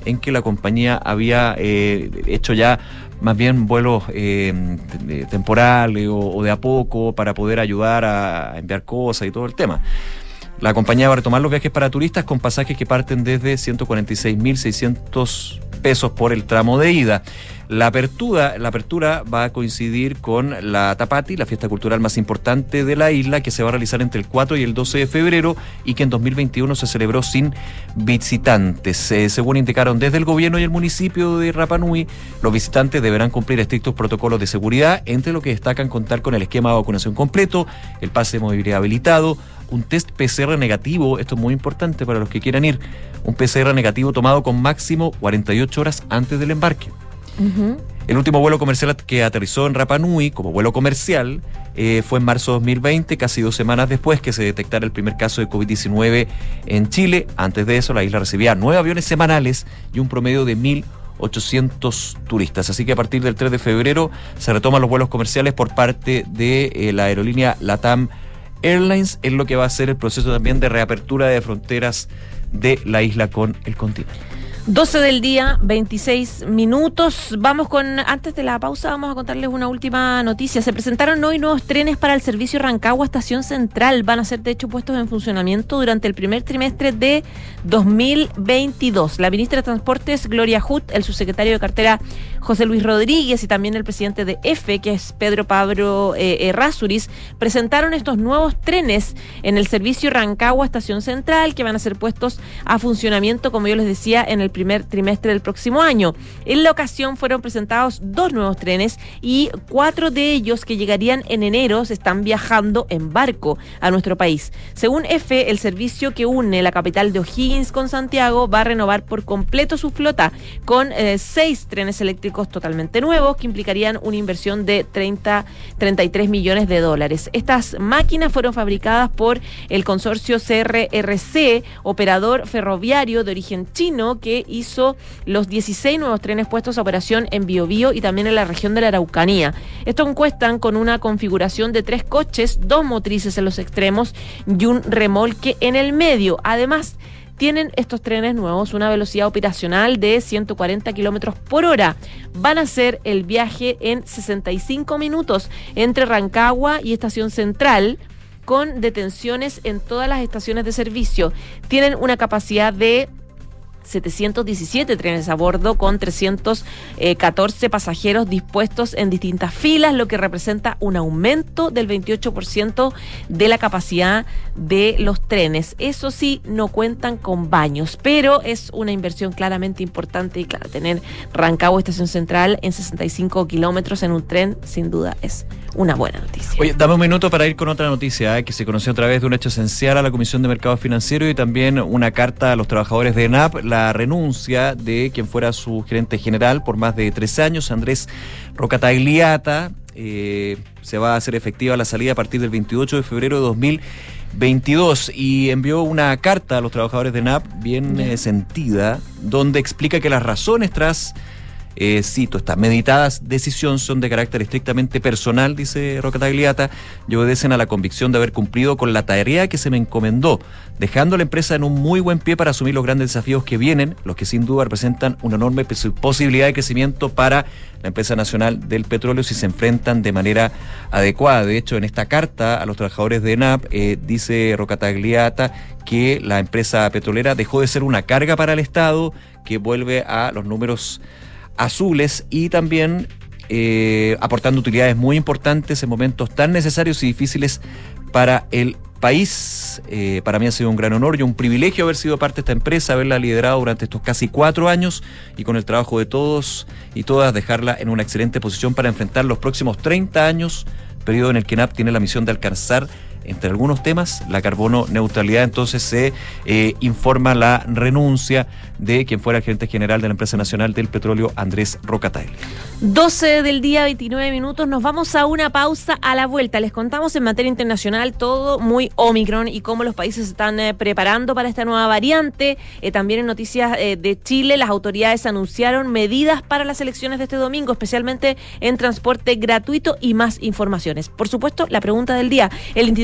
Speaker 3: en que la compañía había eh, hecho ya más bien vuelos eh, temporales o, o de a poco para poder ayudar a, a enviar cosas y todo el tema. La compañía va a retomar los viajes para turistas con pasajes que parten desde ciento cuarenta y seis mil seiscientos pesos por el tramo de ida. La apertura, la apertura va a coincidir con la Tapati, la fiesta cultural más importante de la isla, que se va a realizar entre el cuatro y el doce de febrero y que en dos mil veintiuno se celebró sin visitantes. Eh, según indicaron desde el gobierno y el municipio de Rapa Nui, los visitantes deberán cumplir estrictos protocolos de seguridad, entre lo que destacan contar con el esquema de vacunación completo, el pase de movilidad habilitado, un test P C R negativo, esto es muy importante para los que quieran ir, un P C R negativo tomado con máximo cuarenta y ocho horas antes del embarque. Uh-huh. El último vuelo comercial que aterrizó en Rapa Nui como vuelo comercial eh, fue en marzo de dos mil veinte, casi dos semanas después que se detectara el primer caso de COVID diecinueve en Chile. Antes de eso, la isla recibía nueve aviones semanales y un promedio de mil ochocientos turistas. Así que a partir del tres de febrero se retoman los vuelos comerciales por parte de eh, la aerolínea LATAM Airlines, es lo que va a ser el proceso también de reapertura de fronteras de la isla con el continente.
Speaker 2: doce del día, veintiséis minutos. Vamos con, antes de la pausa, vamos a contarles una última noticia. Se presentaron hoy nuevos trenes para el servicio Rancagua Estación Central. Van a ser, de hecho, puestos en funcionamiento durante el primer trimestre de dos mil veintidós. La ministra de Transportes, Gloria Hutt, el subsecretario de cartera, José Luis Rodríguez, y también el presidente de E F E, que es Pedro Pablo eh, Errázuriz, presentaron estos nuevos trenes en el servicio Rancagua Estación Central, que van a ser puestos a funcionamiento, como yo les decía, en el primer trimestre del próximo año. En la ocasión fueron presentados dos nuevos trenes y cuatro de ellos que llegarían en enero se están viajando en barco a nuestro país. Según E F E, el servicio que une la capital de O'Higgins con Santiago va a renovar por completo su flota con eh, seis trenes eléctricos totalmente nuevos que implicarían una inversión de treinta, treinta y tres millones de dólares. Estas máquinas fueron fabricadas por el consorcio C R R C, operador ferroviario de origen chino, que hizo los dieciséis nuevos trenes puestos a operación en Biobío y también en la región de la Araucanía. Estos cuestan con una configuración de tres coches, dos motrices en los extremos y un remolque en el medio. Además, tienen estos trenes nuevos una velocidad operacional de ciento cuarenta kilómetros por hora. Van a hacer el viaje en sesenta y cinco minutos entre Rancagua y Estación Central, con detenciones en todas las estaciones de servicio. Tienen una capacidad de setecientos diecisiete trenes a bordo con trescientos catorce pasajeros dispuestos en distintas filas, lo que representa un aumento del veintiocho por ciento de la capacidad de los trenes. Eso sí, no cuentan con baños, pero es una inversión claramente importante y claro, tener Rancagua Estación Central en sesenta y cinco kilómetros en un tren, sin duda es una buena noticia.
Speaker 3: Oye, dame un minuto para ir con otra noticia eh, que se conoció a través de un hecho esencial a la Comisión de Mercado Financiero y también una carta a los trabajadores de ENAP, la renuncia de quien fuera su gerente general por más de tres años, Andrés Rocatagliata. Eh, se va a hacer efectiva la salida a partir del veintiocho de febrero de dos mil veintidós y envió una carta a los trabajadores de ENAP bien eh, sentida, donde explica que las razones tras Eh, cito, esta meditada decisión son de carácter estrictamente personal, dice Rocatagliata, y obedecen a la convicción de haber cumplido con la tarea que se me encomendó, dejando a la empresa en un muy buen pie para asumir los grandes desafíos que vienen, los que sin duda representan una enorme posibilidad de crecimiento para la empresa nacional del petróleo si se enfrentan de manera adecuada. De hecho, en esta carta a los trabajadores de ENAP, eh, dice Rocatagliata que la empresa petrolera dejó de ser una carga para el Estado, que vuelve a los números azules y también eh, aportando utilidades muy importantes en momentos tan necesarios y difíciles para el país. Eh, para mí ha sido un gran honor y un privilegio haber sido parte de esta empresa, haberla liderado durante estos casi cuatro años y con el trabajo de todos y todas dejarla en una excelente posición para enfrentar los próximos treinta años, periodo en el que ENAP tiene la misión de alcanzar, entre algunos temas, la carbono neutralidad. Entonces se eh, informa la renuncia de quien fuera el gerente general de la empresa nacional del petróleo, Andrés Rocatagliata.
Speaker 2: doce del día, veintinueve minutos, nos vamos a una pausa. A la vuelta les contamos en materia internacional todo muy Omicron y cómo los países se están eh, preparando para esta nueva variante. Eh, también en noticias eh, de Chile, las autoridades anunciaron medidas para las elecciones de este domingo, especialmente en transporte gratuito y más informaciones. Por supuesto, la pregunta del día, el Instituto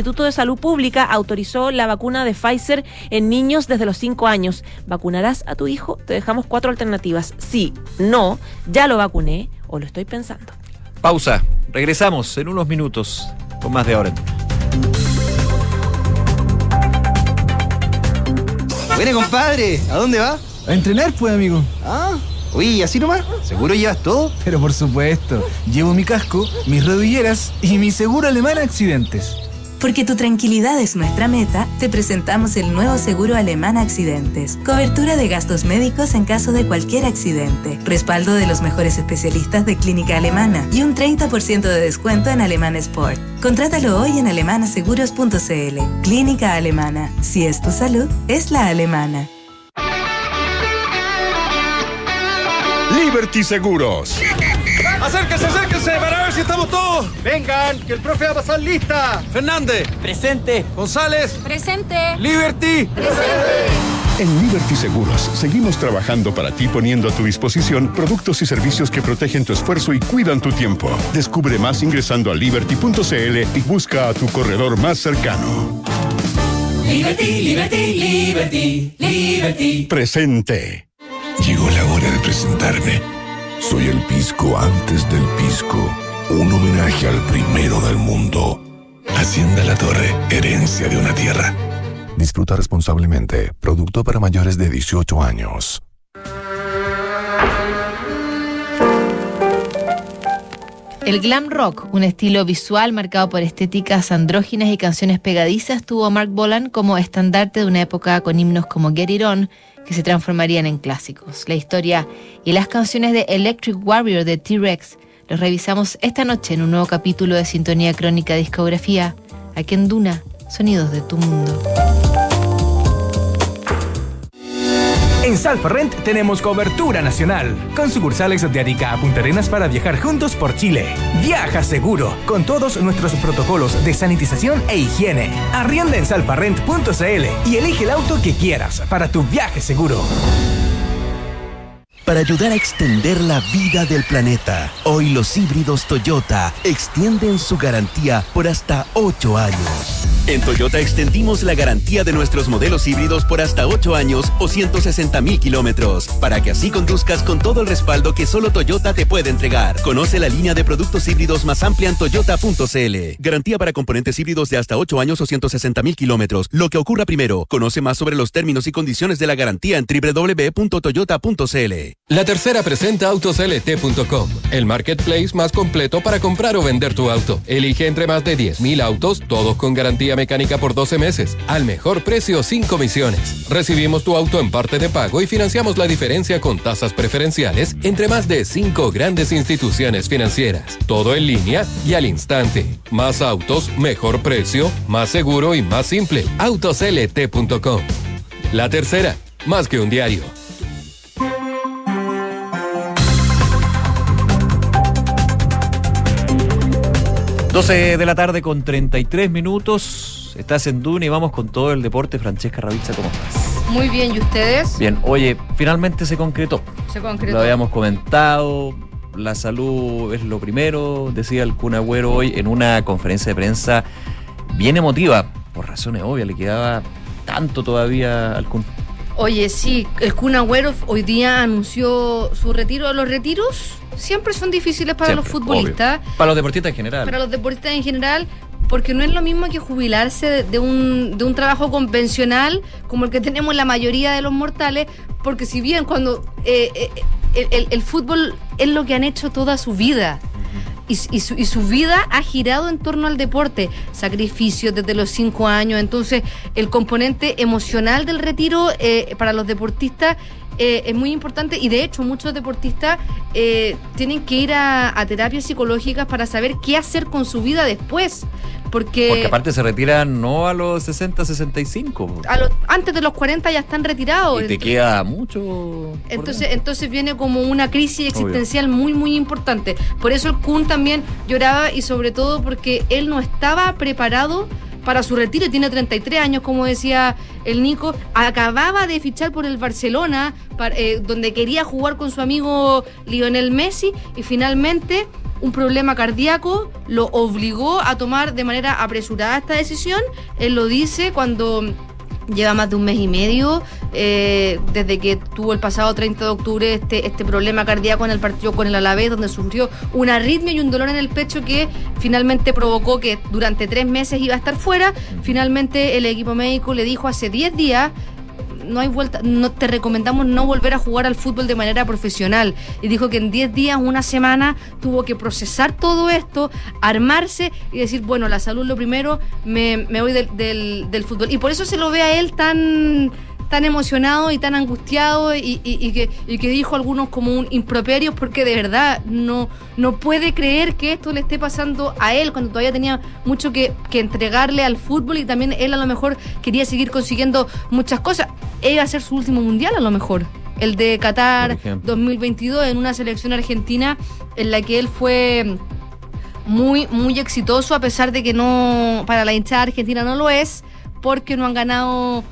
Speaker 2: Instituto de Salud Pública autorizó la vacuna de Pfizer en niños desde los cinco años. ¿Vacunarás a tu hijo? Te dejamos cuatro alternativas. Sí, no, ya lo vacuné o lo estoy pensando.
Speaker 3: Pausa. Regresamos en unos minutos con más de Ahora en Duna.
Speaker 5: Buena, compadre. ¿A dónde va?
Speaker 6: A entrenar, pues, amigo.
Speaker 5: Ah, oye, ¿así nomás? ¿Seguro llevas todo?
Speaker 6: Pero por supuesto. Llevo mi casco, mis rodilleras y mi seguro alemán accidentes.
Speaker 7: Porque tu tranquilidad es nuestra meta, te presentamos el nuevo seguro alemán accidentes. Cobertura de gastos médicos en caso de cualquier accidente. Respaldo de los mejores especialistas de clínica alemana. Y un treinta por ciento de descuento en Alemán Sport. Contrátalo hoy en alemanaseguros punto c l. Clínica Alemana. Si es tu salud, es la alemana.
Speaker 8: Liberty Seguros.
Speaker 9: Acérquense, acérquense para ver si estamos todos.
Speaker 5: Vengan, que el profe va a pasar lista.
Speaker 9: Fernández.
Speaker 5: Presente.
Speaker 9: González.
Speaker 10: Presente.
Speaker 9: Liberty.
Speaker 10: Presente.
Speaker 8: En Liberty Seguros seguimos trabajando para ti, poniendo a tu disposición productos y servicios que protegen tu esfuerzo y cuidan tu tiempo. Descubre más ingresando a liberty punto c l y busca a tu corredor más cercano.
Speaker 11: Liberty, Liberty, Liberty, Liberty.
Speaker 8: Presente.
Speaker 12: Llegó la hora de presentarme. Soy el pisco antes del pisco. Un homenaje al primero del mundo. Hacienda La Torre, herencia de una tierra. Disfruta responsablemente. Producto para mayores de dieciocho años.
Speaker 13: El glam rock, un estilo visual marcado por estéticas andróginas y canciones pegadizas, tuvo a Mark Bolan como estandarte de una época con himnos como Get It On, que se transformarían en clásicos. La historia y las canciones de Electric Warrior de T-Rex los revisamos esta noche en un nuevo capítulo de Sintonía Crónica Discografía, aquí en Duna, sonidos de tu mundo.
Speaker 14: En Salfarrent tenemos cobertura nacional, con sucursales de Arica a Punta Arenas para viajar juntos por Chile. Viaja seguro, con todos nuestros protocolos de sanitización e higiene. Arrienda en salfarrent punto c l y elige el auto que quieras para tu viaje seguro.
Speaker 15: Para ayudar a extender la vida del planeta, hoy los híbridos Toyota extienden su garantía por hasta ocho años. En Toyota extendimos la garantía de nuestros modelos híbridos por hasta ocho años o ciento sesenta mil kilómetros, para que así conduzcas con todo el respaldo que solo Toyota te puede entregar. Conoce la línea de productos híbridos más amplia en toyota punto c l. Garantía para componentes híbridos de hasta ocho años o ciento sesenta mil kilómetros. Lo que ocurra primero. Conoce más sobre los términos y condiciones de la garantía en doble u doble u doble u punto toyota punto c l.
Speaker 16: La Tercera presenta autos l t punto com, el marketplace más completo para comprar o vender tu auto. Elige entre más de diez mil autos, todos con garantía mecánica por doce meses, al mejor precio sin comisiones. Recibimos tu auto en parte de pago y financiamos la diferencia con tasas preferenciales entre más de cinco grandes instituciones financieras. Todo en línea y al instante. Más autos, mejor precio, más seguro y más simple. autos l t punto com. La Tercera, más que un diario.
Speaker 3: doce de la tarde con treinta y tres minutos. Estás en Duna y vamos con todo el deporte. Francesca Ravizza, ¿cómo estás?
Speaker 10: Muy bien, ¿y ustedes?
Speaker 3: Bien, oye, finalmente se concretó.
Speaker 10: Se concretó.
Speaker 3: Lo habíamos comentado, la salud es lo primero, decía el Kun Agüero hoy en una conferencia de prensa bien emotiva, por razones obvias, le quedaba tanto todavía al Kun.
Speaker 10: Oye, sí, el Kun Agüero hoy día anunció su retiro. Los retiros siempre son difíciles para
Speaker 3: siempre,
Speaker 10: los futbolistas.
Speaker 3: Obvio. Para los deportistas en general.
Speaker 10: Para los deportistas en general, porque no es lo mismo que jubilarse de, de, un, de un trabajo convencional como el que tenemos la mayoría de los mortales, porque si bien cuando eh, eh, el, el, el fútbol es lo que han hecho toda su vida, Y, y, su, y su vida ha girado en torno al deporte, sacrificios desde los cinco años, entonces el componente emocional del retiro eh, para los deportistas eh, es muy importante, y de hecho muchos deportistas eh, tienen que ir a, a terapias psicológicas para saber qué hacer con su vida después. Porque,
Speaker 3: Porque aparte se retiran no a los sesenta, sesenta y cinco.
Speaker 10: A los, antes de los cuarenta ya están retirados.
Speaker 3: Y te
Speaker 10: entonces,
Speaker 3: queda mucho.
Speaker 10: Entonces, entonces viene como una crisis existencial Obvio. muy, muy importante. Por eso el Kun también lloraba, y sobre todo porque él no estaba preparado para su retiro. Tiene treinta y tres años, como decía el Nico. Acababa de fichar por el Barcelona, para, eh, donde quería jugar con su amigo Lionel Messi, y finalmente un problema cardíaco lo obligó a tomar de manera apresurada esta decisión. Él lo dice cuando lleva más de un mes y medio eh, desde que tuvo el pasado treinta de octubre este, este problema cardíaco en el partido con el Alavés, donde surgió una arritmia y un dolor en el pecho que finalmente provocó que durante tres meses iba a estar fuera. Finalmente el equipo médico le dijo hace diez días: no hay vuelta, no te recomendamos no volver a jugar al fútbol de manera profesional. Y dijo que en diez días, una semana, tuvo que procesar todo esto, armarse y decir, bueno, la salud lo primero, me, me voy del, del, del fútbol. Y por eso se lo ve a él tan, tan emocionado y tan angustiado y, y, y, que, y que dijo algunos como un improperio, porque de verdad no, no puede creer que esto le esté pasando a él cuando todavía tenía mucho que, que entregarle al fútbol, y también él a lo mejor quería seguir consiguiendo muchas cosas. Iba a ser su último mundial a lo mejor, el de Qatar dos mil veintidós, en una selección argentina en la que él fue muy, muy exitoso, a pesar de que no, para la hinchada argentina no lo es, porque no han ganado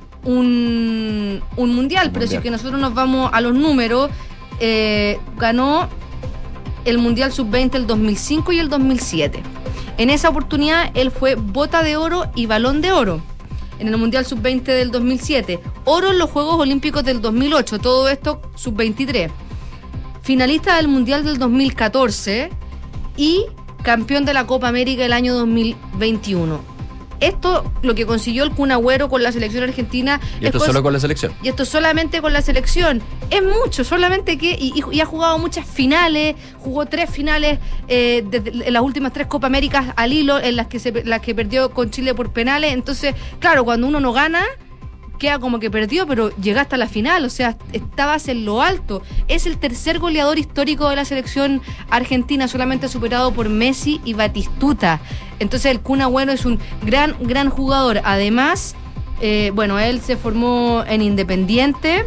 Speaker 10: un, un mundial. Pero si es que nosotros nos vamos a los números, eh, ganó el Mundial sub veinte el dos mil cinco y el dos mil siete. En esa oportunidad él fue bota de oro y balón de oro. En el Mundial sub veinte del dos mil siete, oro en los Juegos Olímpicos del dos mil ocho, todo esto sub veintitrés. Finalista del Mundial del dos mil catorce y campeón de la Copa América el año dos mil veintiuno. Esto, lo que consiguió el Kun Agüero con la selección argentina.
Speaker 3: Y esto es solo con la selección.
Speaker 10: Y esto solamente con la selección. Es mucho, solamente que. Y, y ha jugado muchas finales, jugó tres finales eh, de, en las últimas tres Copa Américas al hilo, en las que, se, las que perdió con Chile por penales. Entonces, claro, cuando uno no gana, queda como que perdió, pero llegaste a la final, o sea, estabas en lo alto. Es el tercer goleador histórico de la selección argentina, solamente superado por Messi y Batistuta. Entonces el Kun Agüero es un gran, gran jugador. Además, eh, bueno, él se formó en Independiente,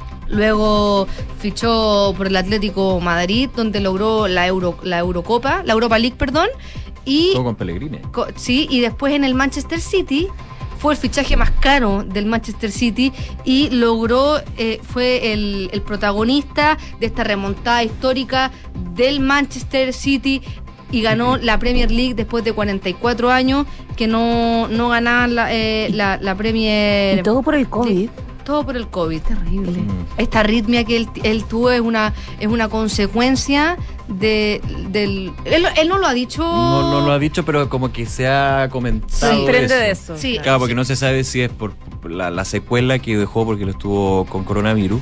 Speaker 10: luego fichó por el Atlético Madrid, donde logró la Euro, la Eurocopa, la Europa League, perdón, y
Speaker 3: todo con Pellegrini.
Speaker 10: Co- sí, y después en el Manchester City fue el fichaje más caro del Manchester City y logró, eh, fue el, el protagonista de esta remontada histórica del Manchester City y ganó la Premier League después de cuarenta y cuatro años, que no, no ganaban la, eh, la, la Premier.
Speaker 2: Y todo por el COVID.
Speaker 10: Sí, todo por el COVID, terrible. Mm. Esta arritmia que él, él tuvo es una, es una consecuencia de, del... Él, él no lo ha dicho...
Speaker 3: No, no lo ha dicho, pero como que se ha comentado.
Speaker 2: Se desprende de eso.
Speaker 10: Sí,
Speaker 3: claro, porque
Speaker 10: sí.
Speaker 3: no se sabe si es por la, la secuela que dejó porque lo estuvo con coronavirus,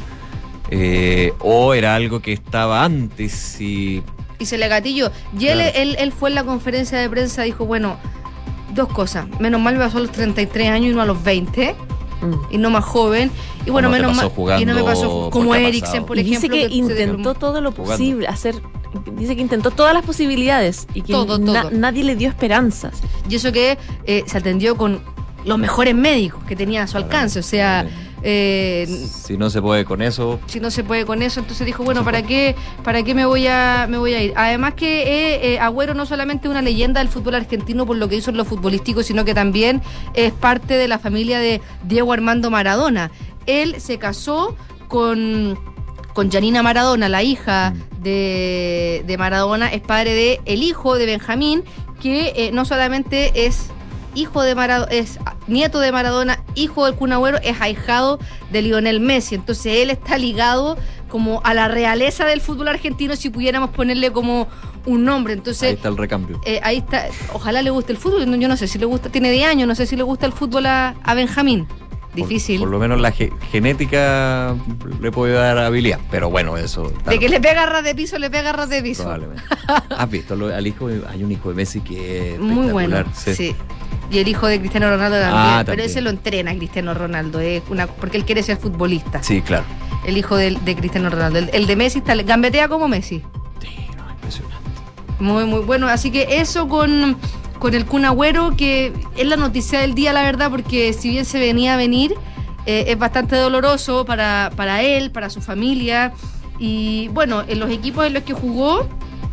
Speaker 3: eh, o era algo que estaba antes y...
Speaker 10: Y se le gatilló. Y él,
Speaker 3: Claro.
Speaker 10: él, él fue en la conferencia de prensa, dijo, bueno, dos cosas. Menos mal me pasó a los treinta y tres años y no a los veinte. Mm. Y no más joven. Y bueno,
Speaker 3: ¿Cómo te
Speaker 10: menos
Speaker 3: pasó
Speaker 10: mal. Y no me pasó como
Speaker 3: porque ha
Speaker 10: Eriksen,
Speaker 3: pasado?
Speaker 10: por
Speaker 2: Y
Speaker 10: ejemplo.
Speaker 2: dice que,
Speaker 10: que
Speaker 2: intentó
Speaker 10: se-
Speaker 2: todo lo
Speaker 3: Jugando.
Speaker 2: posible, hacer, dice que intentó todas las posibilidades y que
Speaker 10: Todo,
Speaker 2: na-
Speaker 10: todo.
Speaker 2: nadie le dio esperanzas.
Speaker 10: Y eso que eh, se atendió con los mejores médicos que tenía a su alcance. O sea, eh,
Speaker 3: Si no se puede con eso,
Speaker 10: si no se puede con eso, entonces dijo, bueno, ¿para qué, para qué me voy a, me voy a ir? Además que eh, eh, Agüero no solamente es una leyenda del fútbol argentino por lo que hizo en lo futbolístico, sino que también es parte de la familia de Diego Armando Maradona. Él se casó con, con Janina Maradona, la hija de, de Maradona, es padre de el hijo de Benjamín, que eh, no solamente es hijo de Maradona, es nieto de Maradona, hijo del Kun Agüero, es ahijado de Lionel Messi. Entonces él está ligado como a la realeza del fútbol argentino, si pudiéramos ponerle como un nombre. Entonces
Speaker 3: ahí está el recambio.
Speaker 10: eh, ahí está, ojalá le guste el fútbol. No, yo no sé si le gusta, tiene diez años, no sé si le gusta el fútbol a, a Benjamín. Difícil.
Speaker 3: Por, por lo menos la ge- genética le puede dar habilidad, pero bueno, eso...
Speaker 10: De que le pega a ras de piso, le pega a ras de piso.
Speaker 3: Probablemente. ¿Has visto lo- al hijo? de- Hay un hijo de Messi que es
Speaker 10: Muy bueno,
Speaker 3: espectacular,
Speaker 10: sí. Y el hijo de Cristiano Ronaldo también,
Speaker 3: Ah,
Speaker 10: pero
Speaker 3: también.
Speaker 10: ese lo entrena Cristiano Ronaldo, es una, porque él quiere ser futbolista.
Speaker 3: Sí, claro.
Speaker 10: El hijo de, de Cristiano Ronaldo. El, el de Messi está, gambetea como Messi.
Speaker 3: Sí, no, impresionante.
Speaker 10: Muy, muy bueno. Así que eso con, con el Kun Agüero, que es la noticia del día, la verdad, porque si bien se venía a venir, eh, es bastante doloroso para, para él, para su familia. Y bueno, en los equipos en los que jugó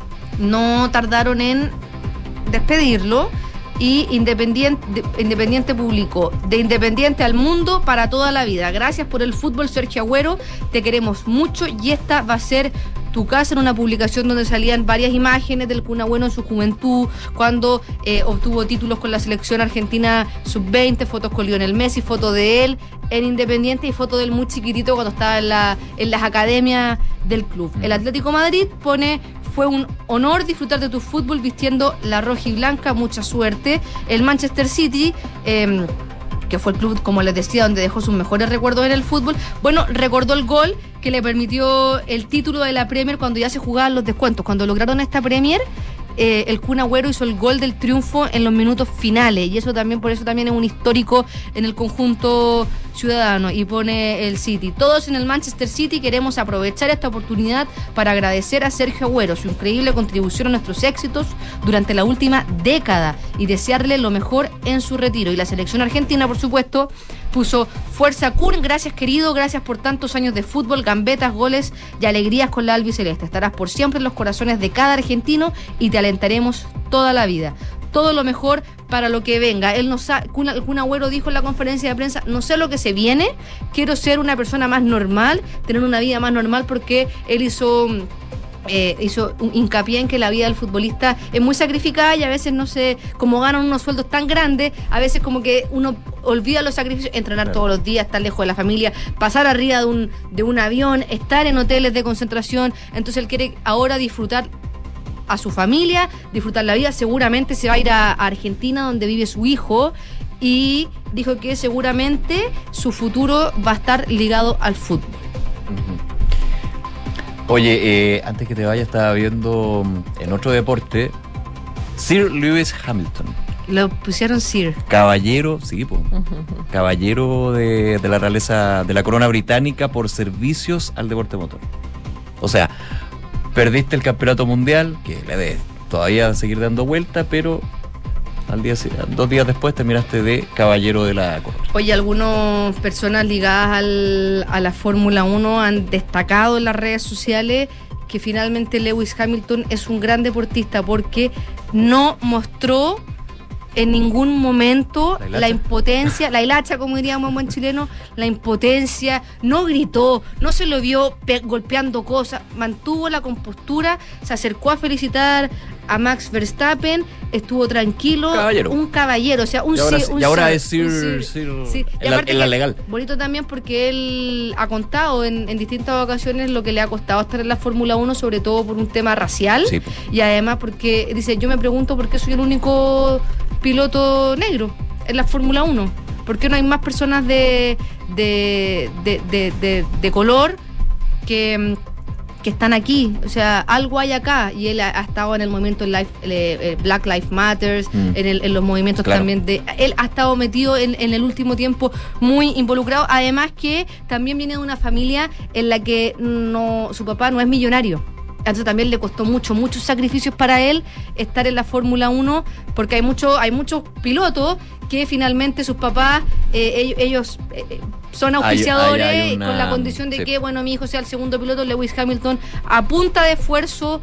Speaker 10: no tardaron en despedirlo. Y Independiente, de- Independiente publicó: de Independiente al mundo para toda la vida. Gracias por el fútbol, Sergio Agüero. Te queremos mucho y esta va a ser tu casa, en una publicación donde salían varias imágenes del Kun Agüero en su juventud, cuando eh, obtuvo títulos con la selección argentina sub veinte, fotos con Lionel Messi, fotos de él en Independiente y fotos de él muy chiquitito cuando estaba en, la, en las academias del club. El Atlético Madrid pone: fue un honor disfrutar de tu fútbol vistiendo la roja y blanca, mucha suerte. El Manchester City, eh, que fue el club, como les decía, donde dejó sus mejores recuerdos en el fútbol, bueno, recordó el gol que le permitió el título de la Premier cuando ya se jugaban los descuentos. Cuando lograron esta Premier, eh, el Kun Agüero hizo el gol del triunfo en los minutos finales, y eso también, por eso también es un histórico en el conjunto ciudadano. Y pone el City: todos en el Manchester City queremos aprovechar esta oportunidad para agradecer a Sergio Agüero su increíble contribución a nuestros éxitos durante la última década y desearle lo mejor en su retiro. Y la selección argentina, por supuesto, puso: fuerza Kun, gracias querido, gracias por tantos años de fútbol, gambetas, goles y alegrías con la albiceleste. Estarás por siempre en los corazones de cada argentino y te alentaremos toda la vida. Todo lo mejor para lo que venga. Él no sabe, Kun, Kun Agüero dijo en la conferencia de prensa: no sé lo que se viene, quiero ser una persona más normal, tener una vida más normal, porque él hizo... Eh, hizo un hincapié en que la vida del futbolista es muy sacrificada y a veces no sé, como ganan unos sueldos tan grandes, a veces como que uno olvida los sacrificios, entrenar claro. todos los días, estar lejos de la familia, pasar arriba de un, de un avión, estar en hoteles de concentración. Entonces él quiere ahora disfrutar a su familia, disfrutar la vida. Seguramente se va a ir a, a Argentina, donde vive su hijo, y dijo que seguramente su futuro va a estar ligado al fútbol.
Speaker 3: Uh-huh. Oye, eh, antes que te vaya, estaba viendo en otro deporte Sir Lewis Hamilton.
Speaker 10: Lo pusieron Sir.
Speaker 3: Caballero, sí, po, uh-huh. caballero de, de la realeza, de la corona británica por servicios al deporte motor. O sea, perdiste el campeonato mundial, que le debes todavía seguir dando vuelta, pero al día dos días después terminaste de caballero de la corona.
Speaker 10: Oye, algunas personas ligadas al, a la Fórmula uno han destacado en las redes sociales que finalmente Lewis Hamilton es un gran deportista, porque no mostró en ningún momento la, la impotencia, la hilacha, como diríamos en buen chileno, la impotencia, no gritó, no se lo vio pe- golpeando cosas, mantuvo la compostura, se acercó a felicitar a Max Verstappen, estuvo tranquilo,
Speaker 3: caballero.
Speaker 10: un caballero, o sea, un
Speaker 3: y ahora,
Speaker 10: sí, un
Speaker 3: y ahora
Speaker 10: sir,
Speaker 3: es Sir,
Speaker 10: Sir,
Speaker 3: Sir
Speaker 10: sí.
Speaker 3: en, la, en la legal.
Speaker 10: Bonito también porque él ha contado en, en distintas ocasiones lo que le ha costado estar en la Fórmula uno, sobre todo por un tema racial, sí. Y además porque dice: yo me pregunto por qué soy el único piloto negro en la Fórmula uno, ¿por qué no hay más personas de de, de, de, de, de color que, que están aquí? O sea, algo hay acá. Y él ha, ha estado en el movimiento Life, eh, Black Lives Matters, mm. en, el, en los movimientos claro. también de... Él ha estado metido en, en el último tiempo muy involucrado, además que también viene de una familia en la que no, su papá no es millonario. Entonces también le costó mucho, muchos sacrificios para él estar en la Fórmula uno, porque hay mucho, hay muchos pilotos que finalmente sus papás, eh, ellos, ellos eh, son auspiciadores, hay, hay una, con la condición de sí. que, bueno, mi hijo sea el segundo piloto. Lewis Hamilton, a punta de esfuerzo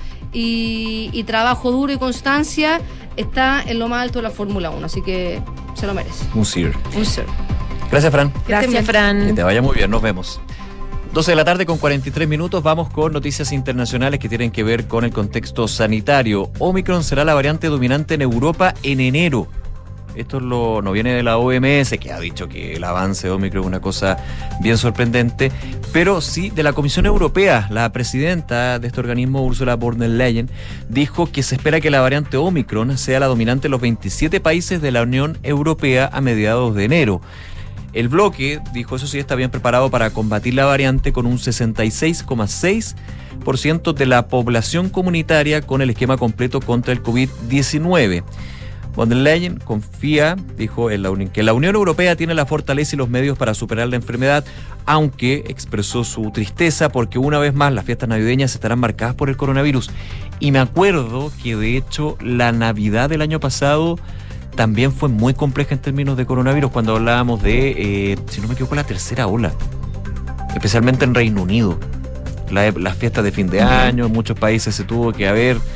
Speaker 10: y, y trabajo duro y constancia, está en lo más alto de la Fórmula uno, así que se lo merece.
Speaker 3: Un Sir.
Speaker 10: Un Sir.
Speaker 3: Gracias, Fran.
Speaker 2: Gracias, Fran.
Speaker 3: Que te vaya muy bien, nos vemos. doce de la tarde con cuarenta y tres minutos, vamos con noticias internacionales que tienen que ver con el contexto sanitario. Omicron será la variante dominante en Europa en enero. Esto lo, no viene de la O M S, que ha dicho que el avance de Omicron es una cosa bien sorprendente, pero sí de la Comisión Europea. La presidenta de este organismo, Ursula von der Leyen, dijo que se espera que la variante Omicron sea la dominante en los veintisiete países de la Unión Europea a mediados de enero. El bloque, dijo, eso sí, está bien preparado para combatir la variante con un sesenta y seis coma seis por ciento de la población comunitaria con el esquema completo contra el covid diecinueve. Von der Leyen confía, dijo, en la uni- que la Unión Europea tiene la fortaleza y los medios para superar la enfermedad, aunque expresó su tristeza porque una vez más las fiestas navideñas estarán marcadas por el coronavirus. Y me acuerdo que de hecho la Navidad del año pasado también fue muy compleja en términos de coronavirus, cuando hablábamos de, eh, si no me equivoco, la tercera ola, especialmente en Reino Unido. La, las fiestas de fin de año, en muchos países se tuvo que haber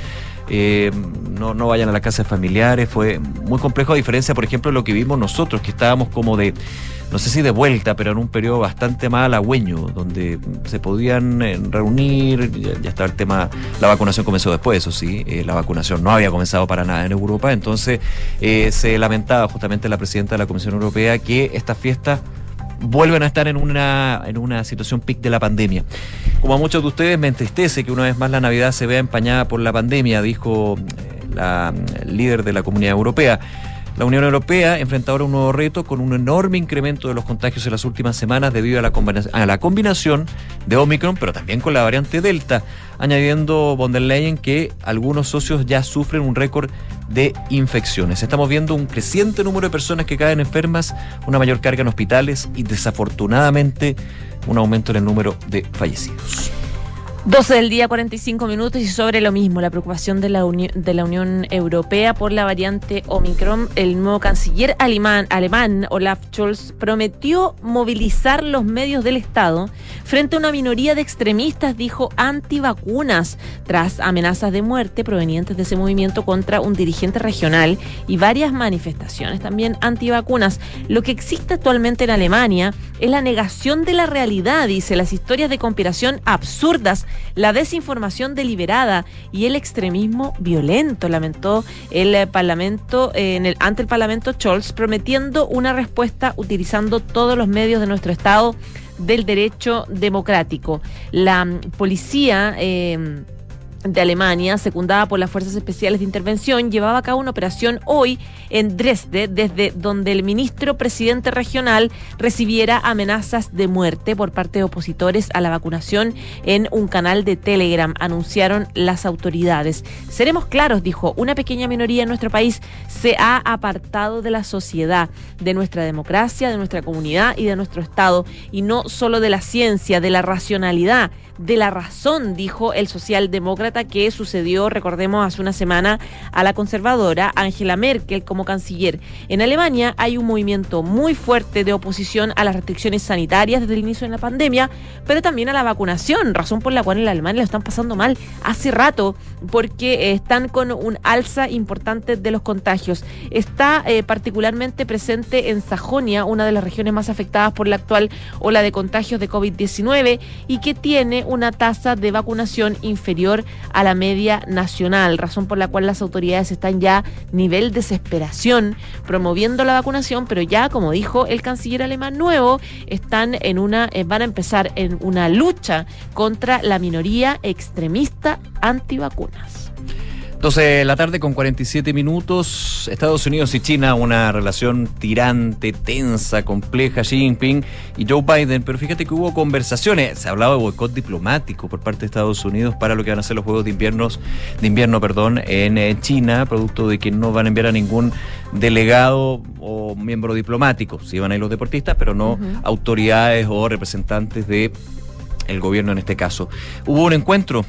Speaker 3: eh, no, no vayan a las casas familiares, fue muy complejo, a diferencia, por ejemplo, de lo que vimos nosotros, que estábamos como de, no sé si de vuelta, pero en un periodo bastante más halagüeño, donde se podían eh, reunir, ya, ya estaba el tema, la vacunación comenzó después, eso sí, eh, la vacunación no había comenzado para nada en Europa, entonces eh, se lamentaba justamente la presidenta de la Comisión Europea que estas fiestas vuelven a estar en una, en una situación pic de la pandemia. Como a muchos de ustedes me entristece que una vez más la Navidad se vea empañada por la pandemia, dijo eh, la líder de la Comunidad Europea. La Unión Europea enfrenta ahora un nuevo reto con un enorme incremento de los contagios en las últimas semanas debido a la, combina- a la combinación de Omicron, pero también con la variante Delta, añadiendo von der Leyen que algunos socios ya sufren un récord de infecciones. Estamos viendo un creciente número de personas que caen enfermas, una mayor carga en hospitales y desafortunadamente un aumento en el número de fallecidos.
Speaker 2: doce del día, cuarenta y cinco minutos, y sobre lo mismo, la preocupación de la, Uni- de la Unión Europea por la variante Omicron. El nuevo canciller alemán, alemán Olaf Scholz prometió movilizar los medios del Estado frente a una minoría de extremistas, dijo, antivacunas, tras amenazas de muerte provenientes de ese movimiento contra un dirigente regional y varias manifestaciones también antivacunas. Lo que existe actualmente en Alemania es la negación de la realidad, dice, las historias de conspiración absurdas, la desinformación deliberada y el extremismo violento, lamentó el eh, Parlamento eh, en el, ante el Parlamento Scholz, prometiendo una respuesta utilizando todos los medios de nuestro Estado del derecho democrático. La mm, policía eh, de Alemania, secundada por las Fuerzas Especiales de Intervención, llevaba a cabo una operación hoy en Dresde, desde donde el ministro presidente regional recibiera amenazas de muerte por parte de opositores a la vacunación en un canal de Telegram, anunciaron las autoridades. Seremos claros, dijo, una pequeña minoría en nuestro país se ha apartado de la sociedad, de nuestra democracia, de nuestra comunidad y de nuestro Estado, y no solo de la ciencia, de la racionalidad, de la razón, dijo el socialdemócrata, que sucedió, recordemos, hace una semana a la conservadora Angela Merkel como canciller. En Alemania hay un movimiento muy fuerte de oposición a las restricciones sanitarias desde el inicio de la pandemia, pero también a la vacunación, razón por la cual en Alemania lo están pasando mal hace rato, porque están con un alza importante de los contagios. Está eh, particularmente presente en Sajonia, una de las regiones más afectadas por la actual ola de contagios de covid diecinueve y que tiene una tasa de vacunación inferior a la media nacional, razón por la cual las autoridades están ya nivel desesperación promoviendo la vacunación, pero ya, como dijo el canciller alemán nuevo, están en una eh, van a empezar en una lucha contra la minoría extremista antivacunas.
Speaker 3: doce de la tarde con cuarenta y siete minutos. Estados Unidos y China, una relación tirante, tensa, compleja. Xi Jinping y Joe Biden, pero fíjate que hubo conversaciones. Se ha hablado de boicot diplomático por parte de Estados Unidos para lo que van a ser los Juegos de Invierno, de invierno perdón, en eh, China, producto de que no van a enviar a ningún delegado o miembro diplomático. Sí van a ir los deportistas, pero no uh-huh. autoridades o representantes de el gobierno en este caso. Hubo un encuentro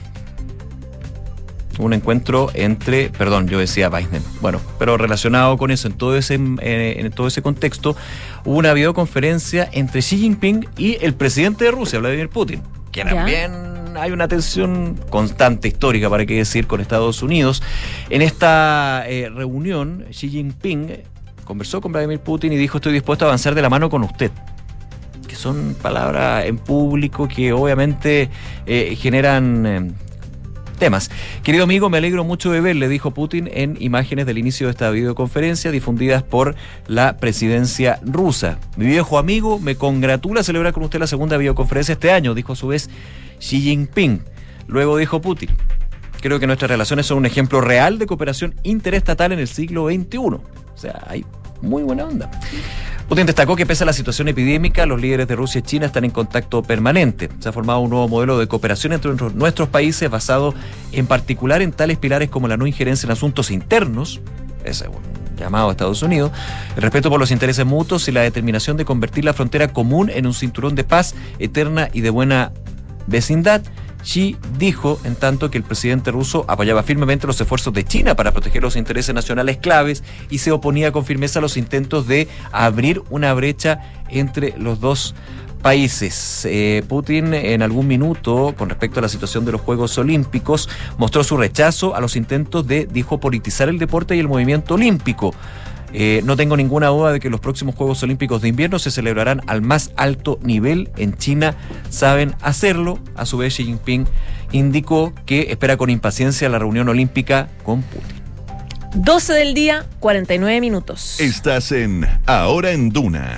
Speaker 3: un encuentro entre, perdón, yo decía Biden, bueno, pero relacionado con eso, en todo ese eh, en todo ese contexto, hubo una videoconferencia entre Xi Jinping y el presidente de Rusia, Vladimir Putin, que ¿Ya? también hay una tensión constante, histórica, para qué decir, con Estados Unidos. En esta eh, reunión, Xi Jinping conversó con Vladimir Putin y dijo: estoy dispuesto a avanzar de la mano con usted. Que son palabras en público que obviamente eh, generan Eh, temas. Querido amigo, me alegro mucho de verle, dijo Putin en imágenes del inicio de esta videoconferencia difundidas por la presidencia rusa. Mi viejo amigo, me congratula celebrar con usted la segunda videoconferencia este año, dijo a su vez Xi Jinping. Luego dijo Putin: creo que nuestras relaciones son un ejemplo real de cooperación interestatal en el siglo veintiuno. O sea, hay muy buena onda. Putin destacó que pese a la situación epidémica, los líderes de Rusia y China están en contacto permanente. Se ha formado un nuevo modelo de cooperación entre nuestros países basado en particular en tales pilares como la no injerencia en asuntos internos, ese es un llamado a Estados Unidos, el respeto por los intereses mutuos y la determinación de convertir la frontera común en un cinturón de paz eterna y de buena vecindad. Xi dijo, en tanto, que el presidente ruso apoyaba firmemente los esfuerzos de China para proteger los intereses nacionales claves y se oponía con firmeza a los intentos de abrir una brecha entre los dos países. Eh, Putin en algún minuto, con respecto a la situación de los Juegos Olímpicos, mostró su rechazo a los intentos de, dijo, politizar el deporte y el movimiento olímpico. Eh, no tengo ninguna duda de que los próximos Juegos Olímpicos de invierno se celebrarán al más alto nivel. En China saben hacerlo. A su vez, Xi Jinping indicó que espera con impaciencia la reunión olímpica con Putin.
Speaker 2: doce del día, cuarenta y nueve minutos.
Speaker 1: Estás en Ahora en Duna.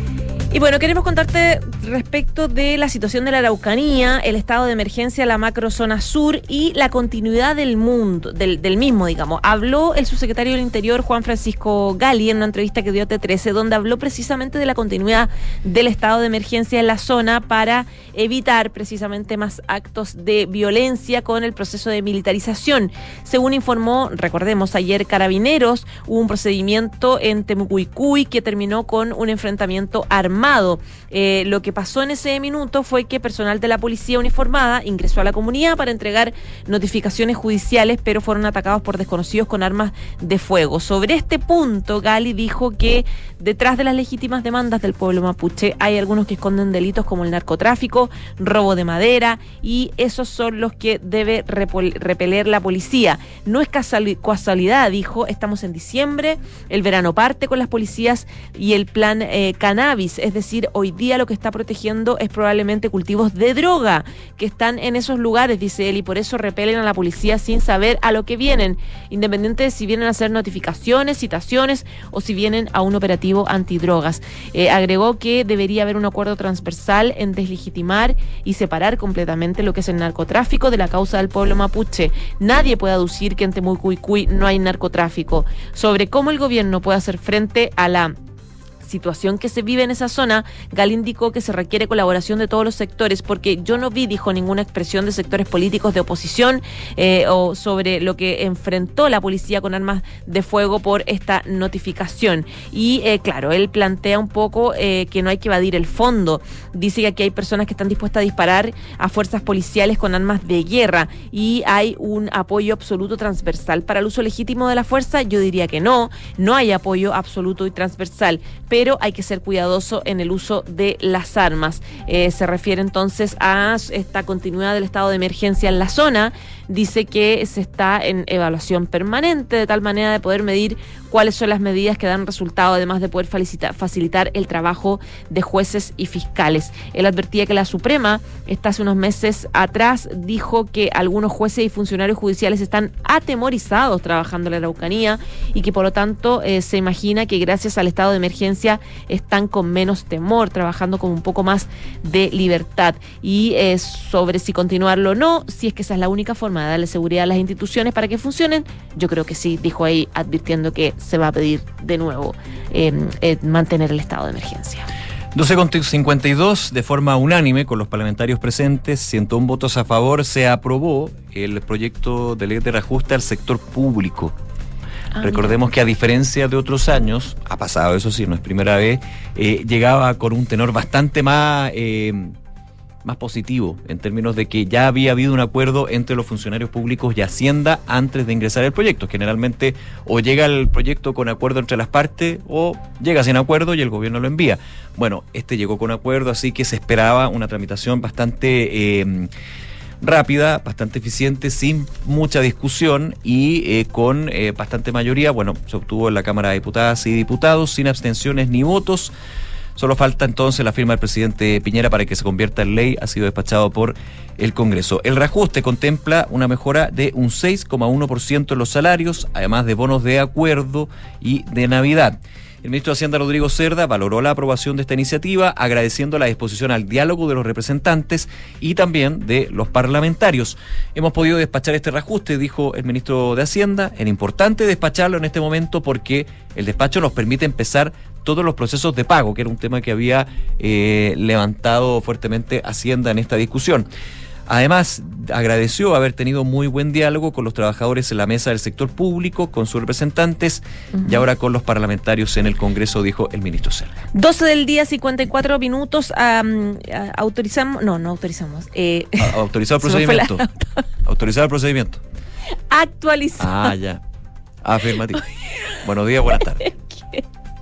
Speaker 2: Y bueno, queremos contarte respecto de la situación de la Araucanía, el estado de emergencia, la macrozona sur y la continuidad del mundo, del, del mismo, digamos. Habló el subsecretario del Interior, Juan Francisco Gali, en una entrevista que dio a T trece, donde habló precisamente de la continuidad del estado de emergencia en la zona para evitar precisamente más actos de violencia con el proceso de militarización. Según informó, recordemos, ayer Carabineros, hubo un procedimiento en Temucuicuy que terminó con un enfrentamiento armado. Eh, lo que pasó en ese minuto fue que personal de la policía uniformada ingresó a la comunidad para entregar notificaciones judiciales, pero fueron atacados por desconocidos con armas de fuego. Sobre este punto, Gali dijo que detrás de las legítimas demandas del pueblo mapuche hay algunos que esconden delitos como el narcotráfico, robo de madera, y esos son los que debe repol- repeler la policía. No es casualidad, dijo, estamos en diciembre, el verano parte con las policías y el plan eh, cannabis. Es decir, hoy día lo que está protegiendo es probablemente cultivos de droga que están en esos lugares, dice él, y por eso repelen a la policía sin saber a lo que vienen, independiente de si vienen a hacer notificaciones, citaciones o si vienen a un operativo antidrogas. Eh, agregó que debería haber un acuerdo transversal en deslegitimar y separar completamente lo que es el narcotráfico de la causa del pueblo mapuche. Nadie puede aducir que en Temucuicuy no hay narcotráfico. Sobre cómo el gobierno puede hacer frente a la situación que se vive en esa zona, Gal indicó que se requiere colaboración de todos los sectores, porque yo no vi, dijo, ninguna expresión de sectores políticos de oposición eh, o sobre lo que enfrentó la policía con armas de fuego por esta notificación. Y eh, claro, él plantea un poco eh, que no hay que evadir el fondo. Dice que aquí hay personas que están dispuestas a disparar a fuerzas policiales con armas de guerra y hay un apoyo absoluto transversal para el uso legítimo de la fuerza. Yo diría que no, no hay apoyo absoluto y transversal, pero pero hay que ser cuidadoso en el uso de las armas. Eh, se refiere entonces a esta continuidad del estado de emergencia en la zona. Dice que se está en evaluación permanente, de tal manera de poder medir cuáles son las medidas que dan resultado, además de poder facilitar, facilitar el trabajo de jueces y fiscales. Él advertía que la Suprema, hasta hace unos meses atrás, dijo que algunos jueces y funcionarios judiciales están atemorizados trabajando en la Araucanía y que por lo tanto eh, se imagina que gracias al estado de emergencia están con menos temor, trabajando con un poco más de libertad. Y eh, sobre si continuarlo o no, si es que esa es la única forma de darle seguridad a las instituciones para que funcionen, yo creo que sí, dijo ahí, advirtiendo que se va a pedir de nuevo eh, eh, mantener el estado de emergencia.
Speaker 3: doce con cincuenta y dos, de forma unánime, con los parlamentarios presentes, ciento uno votos a favor, se aprobó el proyecto de ley de reajuste al sector público. Ah, Recordemos mira. que a diferencia de otros años, ha pasado, eso sí, no es primera vez, eh, llegaba con un tenor bastante más... Eh, más positivo, en términos de que ya había habido un acuerdo entre los funcionarios públicos y Hacienda antes de ingresar el proyecto. Generalmente o llega el proyecto con acuerdo entre las partes o llega sin acuerdo y el gobierno lo envía. Bueno, este llegó con acuerdo, así que se esperaba una tramitación bastante eh, rápida, bastante eficiente, sin mucha discusión y eh, con eh, bastante mayoría. Bueno, se obtuvo en la Cámara de Diputadas y Diputados, sin abstenciones ni votos. Solo falta entonces la firma del presidente Piñera para que se convierta en ley. Ha sido despachado por el Congreso. El reajuste contempla una mejora de un seis coma uno por ciento en los salarios, además de bonos de acuerdo y de Navidad. El ministro de Hacienda, Rodrigo Cerda, valoró la aprobación de esta iniciativa, agradeciendo la disposición al diálogo de los representantes y también de los parlamentarios. Hemos podido despachar este reajuste, dijo el ministro de Hacienda. Era importante despacharlo en este momento porque el despacho nos permite empezar todos los procesos de pago, que era un tema que había eh, levantado fuertemente Hacienda en esta discusión. Además, agradeció haber tenido muy buen diálogo con los trabajadores en la mesa del sector público, con sus representantes, uh-huh. y ahora con los parlamentarios en el Congreso, dijo el ministro Cerda.
Speaker 2: doce del día, cincuenta y cuatro minutos. Um, autorizamos, no, no autorizamos. Eh,
Speaker 3: autorizado el procedimiento. La... autorizado el procedimiento.
Speaker 2: Actualizado.
Speaker 3: Ah, ya. Afirmativo. Buenos días, buenas tardes.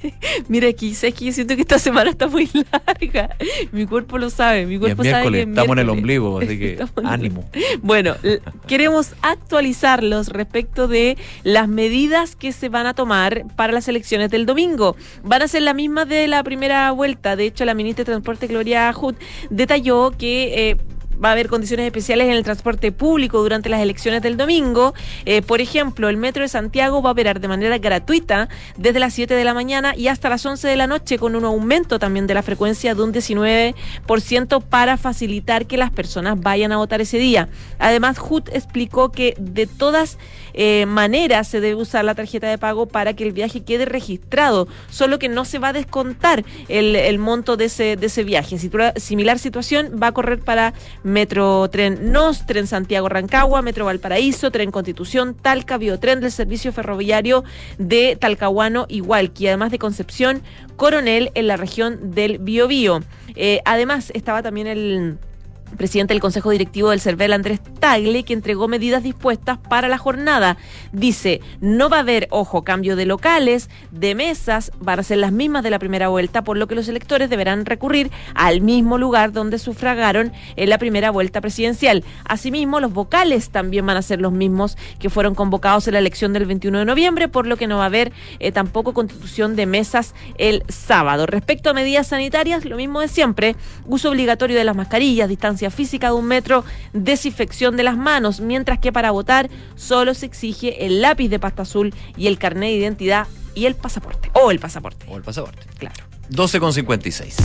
Speaker 2: Mira aquí, sabes que yo siento que esta semana está muy larga. Mi cuerpo lo sabe, mi cuerpo
Speaker 3: y es
Speaker 2: sabe
Speaker 3: miércoles,
Speaker 2: que es
Speaker 3: estamos en el
Speaker 2: miércoles.
Speaker 3: ombligo, así que ánimo.
Speaker 2: Bueno, l- queremos actualizarlos respecto de las medidas que se van a tomar para las elecciones del domingo. Van a ser las mismas de la primera vuelta. De hecho, la ministra de Transporte, Gloria Hood, detalló que... Eh, va a haber condiciones especiales en el transporte público durante las elecciones del domingo. Eh, por ejemplo, el Metro de Santiago va a operar de manera gratuita desde las siete de la mañana y hasta las once de la noche, con un aumento también de la frecuencia de un diecinueve por ciento para facilitar que las personas vayan a votar ese día. Además, Hood explicó que de todas eh, maneras se debe usar la tarjeta de pago para que el viaje quede registrado, solo que no se va a descontar el, el monto de ese, de ese viaje. Situa- similar situación va a correr para Metro Tren Nos, Tren Santiago Rancagua, Metro Valparaíso, Tren Constitución, Talca, Biotren del Servicio Ferroviario de Talcahuano y Hualqui, además de Concepción, Coronel en la región del Biobío. Eh, además, estaba también el presidente del Consejo Directivo del CERVEL, Andrés Tagle, que entregó medidas dispuestas para la jornada. Dice, no va a haber, ojo, cambio de locales, de mesas, van a ser las mismas de la primera vuelta, por lo que los electores deberán recurrir al mismo lugar donde sufragaron en la primera vuelta presidencial. Asimismo, los vocales también van a ser los mismos que fueron convocados en la elección del veintiuno de noviembre, por lo que no va a haber eh, tampoco constitución de mesas el sábado. Respecto a medidas sanitarias, lo mismo de siempre, uso obligatorio de las mascarillas, distancia física de un metro, desinfección de las manos, mientras que para votar solo se exige el lápiz de pasta azul y el carnet de identidad y el pasaporte. O el pasaporte.
Speaker 3: O el pasaporte.
Speaker 2: Claro.
Speaker 3: doce con cincuenta y seis.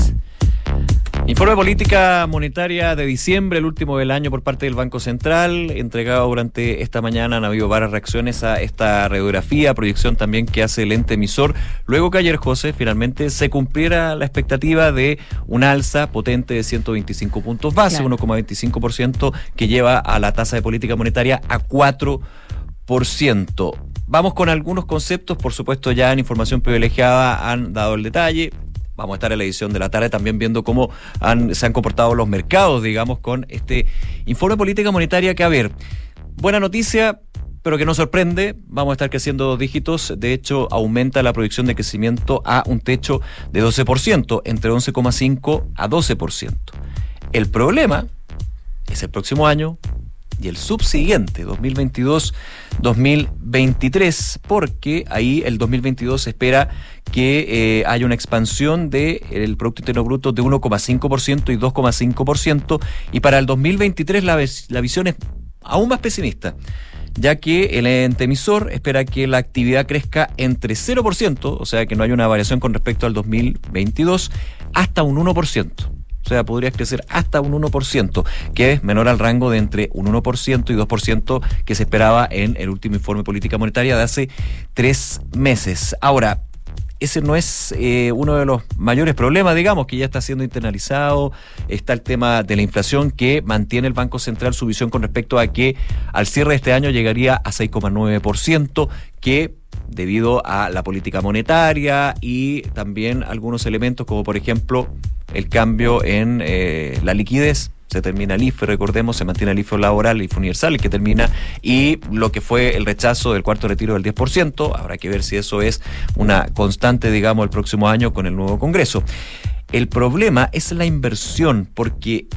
Speaker 3: Informe de política monetaria de diciembre, el último del año por parte del Banco Central, entregado durante esta mañana. Han habido varias reacciones a esta radiografía, proyección también que hace el ente emisor, luego que ayer, José, finalmente se cumpliera la expectativa de un alza potente de ciento veinticinco puntos base, claro. uno coma veinticinco por ciento, que lleva a la tasa de política monetaria a cuatro por ciento. Vamos con algunos conceptos, por supuesto ya en información privilegiada han dado el detalle. Vamos a estar en la edición de la tarde también viendo cómo han, se han comportado los mercados, digamos, con este informe de política monetaria que, a ver, buena noticia, pero que no sorprende. Vamos a estar creciendo dos dígitos. De hecho, aumenta la proyección de crecimiento a un techo de doce por ciento, entre once coma cinco a doce por ciento. El problema es el próximo año y el subsiguiente, dos mil veintidós dos mil veintitrés, porque ahí el dos mil veintidós se espera que eh, haya una expansión del Producto Interno Bruto de uno coma cinco por ciento y dos coma cinco por ciento, y para el dos mil veintitrés la, la visión es aún más pesimista, ya que el ente emisor espera que la actividad crezca entre cero por ciento, o sea que no hay una variación con respecto al dos mil veintidós, hasta un uno por ciento. O sea, podría crecer hasta un uno por ciento, que es menor al rango de entre un uno por ciento y dos por ciento que se esperaba en el último informe de política monetaria de hace tres meses. Ahora, ese no es eh, uno de los mayores problemas, digamos, que ya está siendo internalizado. Está el tema de la inflación, que mantiene el Banco Central su visión con respecto a que al cierre de este año llegaría a seis coma nueve por ciento, que debido a la política monetaria y también algunos elementos como por ejemplo el cambio en eh, la liquidez, se termina el I F E, recordemos, se mantiene el I F E laboral, el I F E universal, el que termina, y lo que fue el rechazo del cuarto retiro del diez por ciento, habrá que ver si eso es una constante, digamos, el próximo año con el nuevo Congreso. El problema es la inversión, porque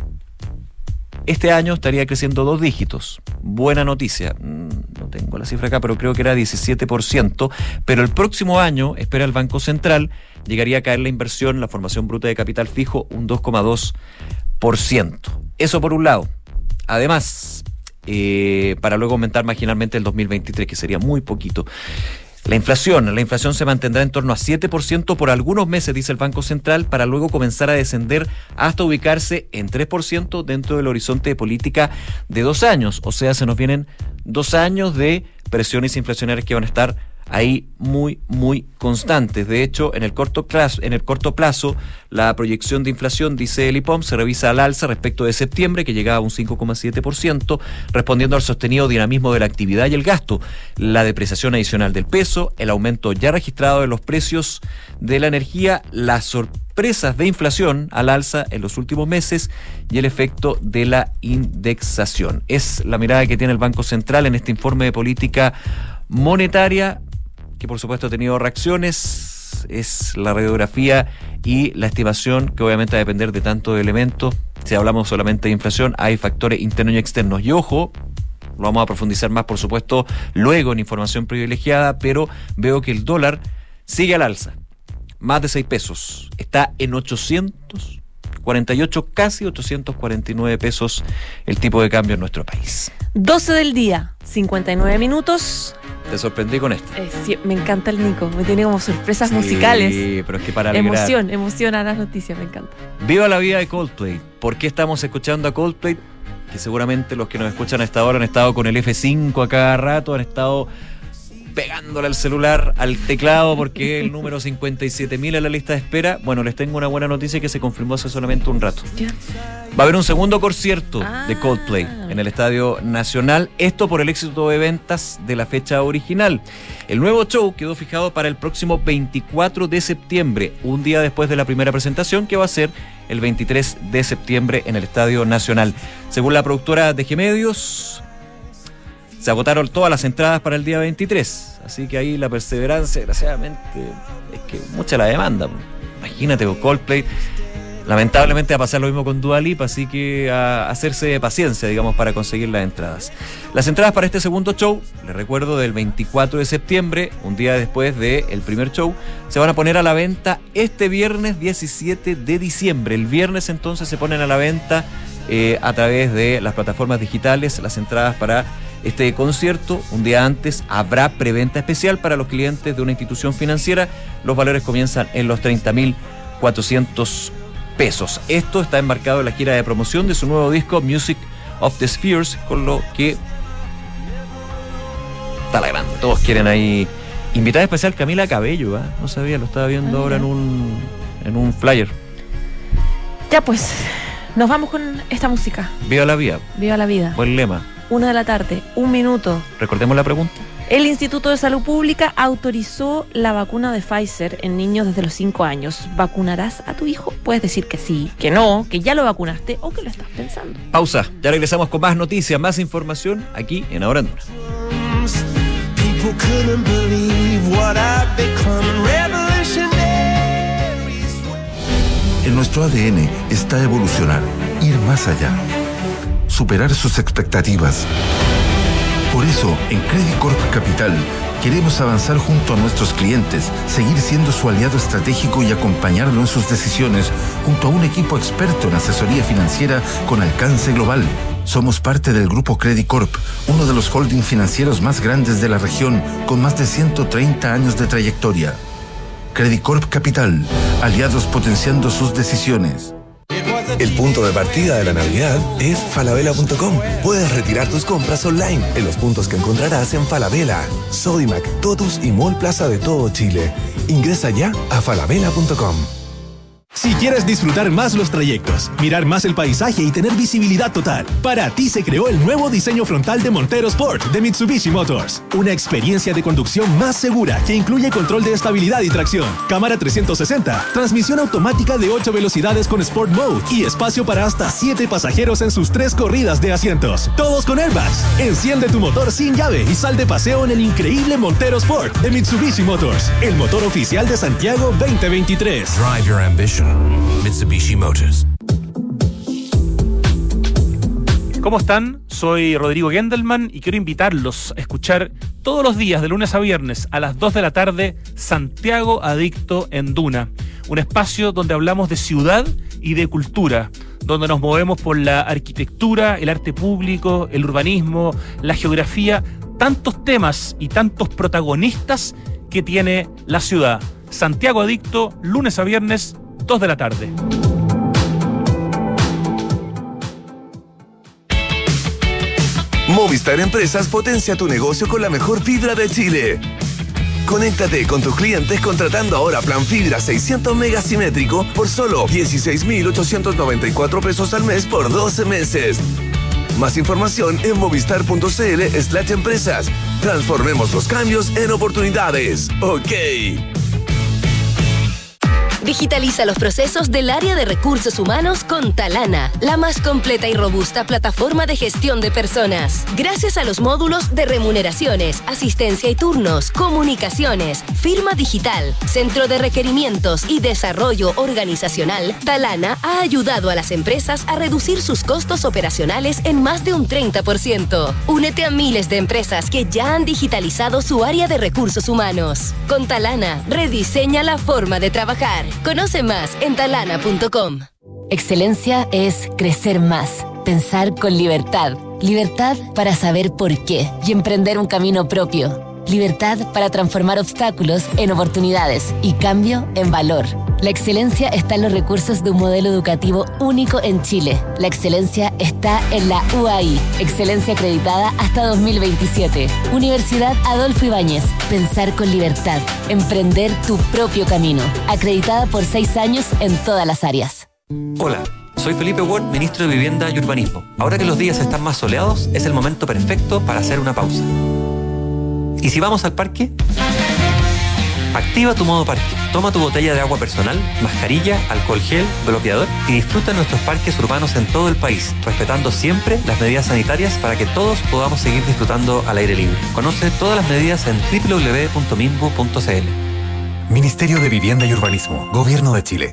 Speaker 3: este año estaría creciendo dos dígitos. Buena noticia. No tengo la cifra acá, pero creo que era diecisiete por ciento. Pero el próximo año, espera el Banco Central, llegaría a caer la inversión, la formación bruta de capital fijo, un dos coma dos por ciento. Eso por un lado. Además, eh, para luego aumentar marginalmente el dos mil veintitrés, que sería muy poquito. La inflación, la inflación se mantendrá en torno a siete por ciento por algunos meses, dice el Banco Central, para luego comenzar a descender hasta ubicarse en tres por ciento dentro del horizonte de política de dos años. O sea, se nos vienen dos años de presiones inflacionarias que van a estar ahí muy, muy constantes. De hecho, en el corto plazo, en el corto plazo, la proyección de inflación, dice el I P O M, se revisa al alza respecto de septiembre, que llegaba a un cinco coma siete por ciento, respondiendo al sostenido dinamismo de la actividad y el gasto, la depreciación adicional del peso, el aumento ya registrado de los precios de la energía, las sorpresas de inflación al alza en los últimos meses y el efecto de la indexación. Es la mirada que tiene el Banco Central en este informe de política monetaria, que por supuesto ha tenido reacciones. es, es la radiografía y la estimación que obviamente va a depender de tantos elementos. Si hablamos solamente de inflación, hay factores internos y externos. Y ojo, lo vamos a profundizar más, por supuesto, luego en información privilegiada, pero veo que el dólar sigue al alza. Más de seis pesos. Está en ochocientos cuarenta y ocho, casi ochocientos cuarenta y nueve pesos el tipo de cambio en nuestro país.
Speaker 2: doce del día, cincuenta y nueve minutos.
Speaker 3: Te sorprendí con esto.
Speaker 2: Eh, sí, me encanta el Nico, me tiene como sorpresas
Speaker 3: Sí,
Speaker 2: musicales.
Speaker 3: Sí, pero es que para alegrar.
Speaker 2: Emoción, emoción a las noticias, me encanta.
Speaker 3: Viva la vida de Coldplay. ¿Por qué estamos escuchando a Coldplay? Que seguramente los que nos escuchan a esta hora han estado con el F cinco a cada rato, han estado pegándole al celular, al teclado, porque es el número cincuenta y siete mil en la lista de espera. Bueno, les tengo una buena noticia que se confirmó hace solamente un rato.
Speaker 2: ¿Ya?
Speaker 3: Va a haber un segundo concierto
Speaker 2: ah.
Speaker 3: de Coldplay en el Estadio Nacional, esto por el éxito de ventas de la fecha original. El nuevo show quedó fijado para el próximo veinticuatro de septiembre, un día después de la primera presentación, que va a ser el veintitrés de septiembre en el Estadio Nacional. Según la productora de G Medios, se agotaron todas las entradas para el día veintitrés, así que ahí la perseverancia, desgraciadamente, es que mucha la demanda. Imagínate con Coldplay. Lamentablemente va a pasar lo mismo con Dua Lipa, así que a hacerse de paciencia, digamos, para conseguir las entradas. Las entradas para este segundo show, les recuerdo, del veinticuatro de septiembre, un día después del primer show, se van a poner a la venta este viernes diecisiete de diciembre. El viernes entonces se ponen a la venta eh, a través de las plataformas digitales las entradas para este concierto. Un día antes habrá preventa especial para los clientes de una institución financiera. Los valores comienzan en los treinta mil cuatrocientos pesos. Esto está enmarcado en la gira de promoción de su nuevo disco Music of the Spheres, con lo que está la grande. Todos quieren ahí. Invitada especial Camila Cabello, ¿eh? No sabía, lo estaba viendo ah, ahora en un, en un flyer.
Speaker 2: Ya pues, nos vamos con esta música.
Speaker 3: Viva la vida.
Speaker 2: Viva la vida.
Speaker 3: Buen lema.
Speaker 2: Una de la tarde, un minuto.
Speaker 3: Recordemos la pregunta.
Speaker 2: El Instituto de Salud Pública autorizó la vacuna de Pfizer en niños desde los cinco años. ¿Vacunarás a tu hijo? Puedes decir que sí, que no, que ya lo vacunaste o que lo estás pensando.
Speaker 3: Pausa. Ya regresamos con más noticias, más información aquí en Ahora en Duna.
Speaker 12: En nuestro A D N está evolucionar, ir más allá, superar sus expectativas. Por eso, en Credit Corp Capital, queremos avanzar junto a nuestros clientes, seguir siendo su aliado estratégico y acompañarlo en sus decisiones, junto a un equipo experto en asesoría financiera con alcance global. Somos parte del Grupo Credit Corp, uno de los holdings financieros más grandes de la región, con más de ciento treinta años de trayectoria. Credit Corp Capital, aliados potenciando sus decisiones.
Speaker 17: El punto de partida de la Navidad es falabella punto com. Puedes retirar tus compras online en los puntos que encontrarás en Falabella, Sodimac, Totus y Mall Plaza de todo Chile. Ingresa ya a falabella punto com.
Speaker 18: Si quieres disfrutar más los trayectos, mirar más el paisaje y tener visibilidad total, para ti se creó el nuevo diseño frontal de Montero Sport de Mitsubishi Motors. Una experiencia de conducción más segura que incluye control de estabilidad y tracción, cámara trescientos sesenta, transmisión automática de ocho velocidades con Sport Mode y espacio para hasta siete pasajeros en sus tres corridas de asientos. Todos con airbags. Enciende tu motor sin llave y sal de paseo en el increíble Montero Sport de Mitsubishi Motors, el motor oficial de Santiago veinte veintitrés.
Speaker 17: Drive your ambition. Mitsubishi Motors.
Speaker 19: ¿Cómo están? Soy Rodrigo Gendelman y quiero invitarlos a escuchar todos los días, de lunes a viernes, a las dos de la tarde, Santiago Adicto en Duna. Un espacio donde hablamos de ciudad y de cultura, donde nos movemos por la arquitectura, el arte público, el urbanismo, la geografía, tantos temas y tantos protagonistas que tiene la ciudad. Santiago Adicto, lunes a viernes, dos de la tarde.
Speaker 17: Movistar Empresas potencia tu negocio con la mejor fibra de Chile. Conéctate con tus clientes contratando ahora plan fibra seiscientos megas simétrico por solo dieciséis mil ochocientos noventa y cuatro pesos al mes por doce meses. Más información en movistar punto cl slash empresas. Transformemos los cambios en oportunidades. Ok.
Speaker 20: Digitaliza los procesos del área de recursos humanos con Talana, la más completa y robusta plataforma de gestión de personas. Gracias a los módulos de remuneraciones, asistencia y turnos, comunicaciones, firma digital, centro de requerimientos y desarrollo organizacional, Talana ha ayudado a las empresas a reducir sus costos operacionales en más de un treinta por ciento. Únete a miles de empresas que ya han digitalizado su área de recursos humanos. Con Talana, rediseña la forma de trabajar. Conoce más en talana punto com.
Speaker 21: Excelencia es crecer más, pensar con libertad. Libertad para saber por qué y emprender un camino propio. Libertad para transformar obstáculos en oportunidades y cambio en valor. La excelencia está en los recursos de un modelo educativo único en Chile. La excelencia está en la U A I, excelencia acreditada hasta dos mil veintisiete. Universidad Adolfo Ibáñez, pensar con libertad, emprender tu propio camino. Acreditada por seis años en todas las áreas.
Speaker 22: Hola. Soy Felipe Ward, ministro de Vivienda y Urbanismo. Ahora que los días están más soleados, es el momento perfecto para hacer una pausa. ¿Y si vamos al parque? Activa tu modo parque. Toma tu botella de agua personal, mascarilla, alcohol gel, bloqueador y disfruta nuestros parques urbanos en todo el país, respetando siempre las medidas sanitarias para que todos podamos seguir disfrutando al aire libre. Conoce todas las medidas en doble u doble u doble u punto minbu punto c l.
Speaker 23: Ministerio de Vivienda y Urbanismo, Gobierno de Chile.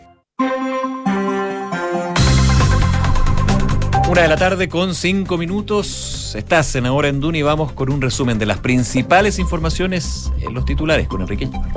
Speaker 3: Una de la tarde con cinco minutos. Estás en Ahora en Duna y vamos con un resumen de las principales informaciones en los titulares con Enrique Ñubar.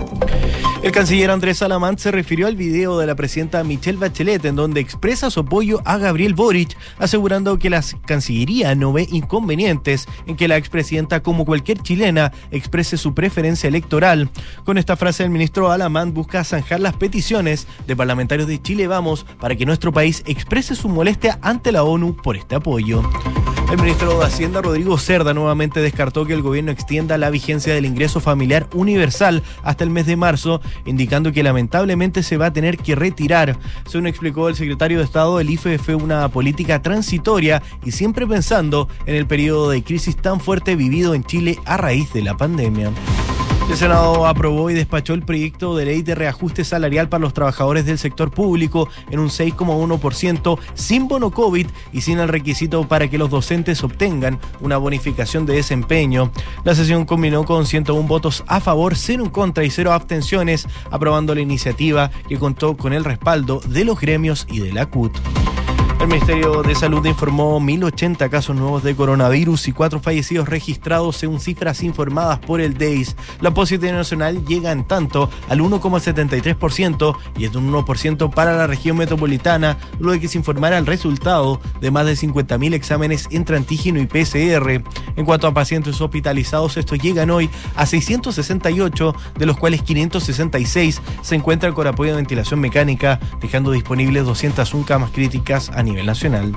Speaker 4: El canciller Andrés Alamán se refirió al video de la presidenta Michelle Bachelet en donde expresa su apoyo a Gabriel Boric, asegurando que la Cancillería no ve inconvenientes en que la expresidenta, como cualquier chilena, exprese su preferencia electoral. Con esta frase, el ministro Alamán busca zanjar las peticiones de parlamentarios de Chile Vamos para que nuestro país exprese su molestia ante la ONU por este apoyo. El ministro de Hacienda, Rodrigo Cerda, nuevamente descartó que el gobierno extienda la vigencia del ingreso familiar universal hasta el mes de marzo, indicando que lamentablemente se va a tener que retirar. Según explicó el secretario de Estado, el I F E fue una política transitoria y siempre pensando en el periodo de crisis tan fuerte vivido en Chile a raíz de la pandemia. El Senado aprobó y despachó el proyecto de ley de reajuste salarial para los trabajadores del sector público en un seis coma uno por ciento sin bono COVID y sin el requisito para que los docentes obtengan una bonificación de desempeño. La sesión culminó con ciento uno votos a favor, cero en contra y cero abstenciones, aprobando la iniciativa que contó con el respaldo de los gremios y de la C U T. El Ministerio de Salud informó mil ochenta casos nuevos de coronavirus y cuatro fallecidos registrados según cifras informadas por el D E I S. La positividad nacional llega en tanto al uno coma setenta y tres por ciento y es de un uno por ciento para la región metropolitana, luego de que se informara el resultado de más de cincuenta mil exámenes entre antígeno y P C R. En cuanto a pacientes hospitalizados, estos llegan hoy a seiscientos sesenta y ocho, de los cuales quinientos sesenta y seis se encuentran con apoyo de ventilación mecánica, dejando disponibles doscientas una camas críticas a nivel nacional.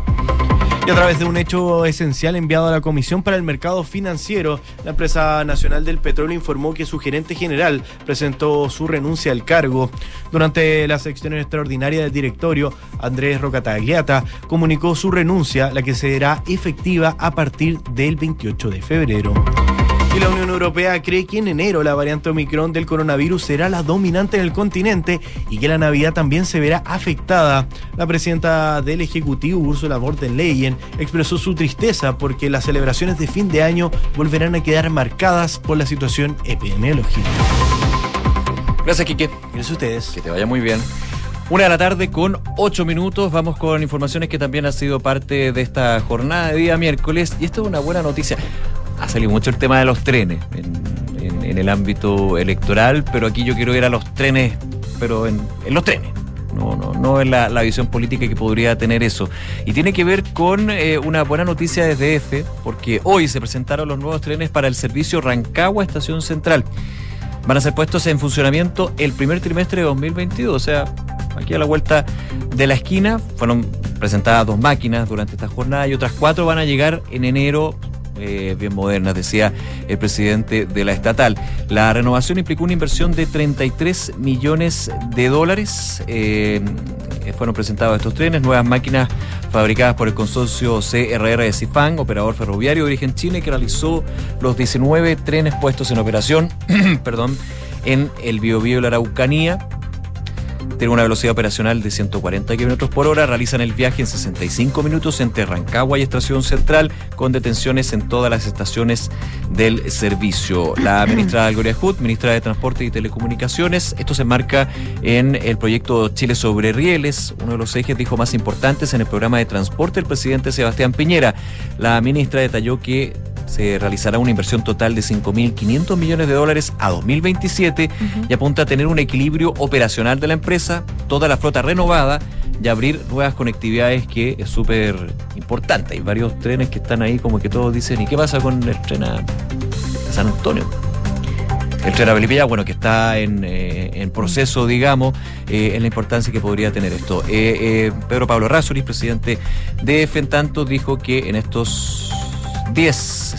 Speaker 4: Y a través de un hecho esencial enviado a la Comisión para el Mercado Financiero, la empresa nacional del petróleo informó que su gerente general presentó su renuncia al cargo. Durante la sección extraordinaria del directorio, Andrés Rocatagliata comunicó su renuncia, la que será efectiva a partir del veintiocho de febrero. Y la Unión Europea cree que en enero la variante Omicron del coronavirus será la dominante en el continente y que la Navidad también se verá afectada. La presidenta del Ejecutivo, Ursula von der Leyen, expresó su tristeza porque las celebraciones de fin de año volverán a quedar marcadas por la situación epidemiológica.
Speaker 3: Gracias, Quique.
Speaker 4: Gracias a ustedes.
Speaker 3: Que te vaya muy bien. Una de la tarde con ocho minutos. Vamos con informaciones que también han sido parte de esta jornada de día miércoles. Y esto es una buena noticia. Ha salido mucho el tema de los trenes en, en, en el ámbito electoral, pero aquí yo quiero ir a los trenes, pero en, en los trenes. No, no, no en la, la visión política que podría tener eso. Y tiene que ver con eh, una buena noticia desde D F, porque hoy se presentaron los nuevos trenes para el servicio Rancagua Estación Central. Van a ser puestos en funcionamiento el primer trimestre de dos mil veintidós, o sea, aquí a la vuelta de la esquina. Fueron presentadas dos máquinas durante esta jornada y otras cuatro van a llegar en enero. Eh, bien modernas, decía el presidente de la estatal. La renovación implicó una inversión de treinta y tres millones de dólares. Eh, fueron presentados estos trenes, nuevas máquinas fabricadas por el consorcio C R R de Cifán, operador ferroviario de origen chile, que realizó los diecinueve trenes puestos en operación perdón, en el Biobío y la Araucanía. tienen una velocidad operacional de ciento cuarenta kilómetros por hora, realizan el viaje en sesenta y cinco minutos entre Rancagua y Estación Central, con detenciones en todas las estaciones del servicio. La ministra Gloria Hood, ministra de Transporte y Telecomunicaciones, esto se enmarca en el proyecto Chile sobre Rieles, uno de los ejes, dijo, más importantes en el programa de transporte del presidente Sebastián Piñera. La ministra detalló que se realizará una inversión total de cinco mil quinientos millones de dólares a dos mil veintisiete uh-huh. y apunta a tener un equilibrio operacional de la empresa, toda la flota renovada y abrir nuevas conectividades, que es súper importante. Hay varios trenes que están ahí como que todos dicen, ¿y qué pasa con el tren a, a San Antonio? El tren a Melipilla, bueno, que está en, eh, en proceso, digamos, eh, en la importancia que podría tener esto. Eh, eh, Pedro Pablo Errázuriz, presidente de Fentanto, dijo que en estos diez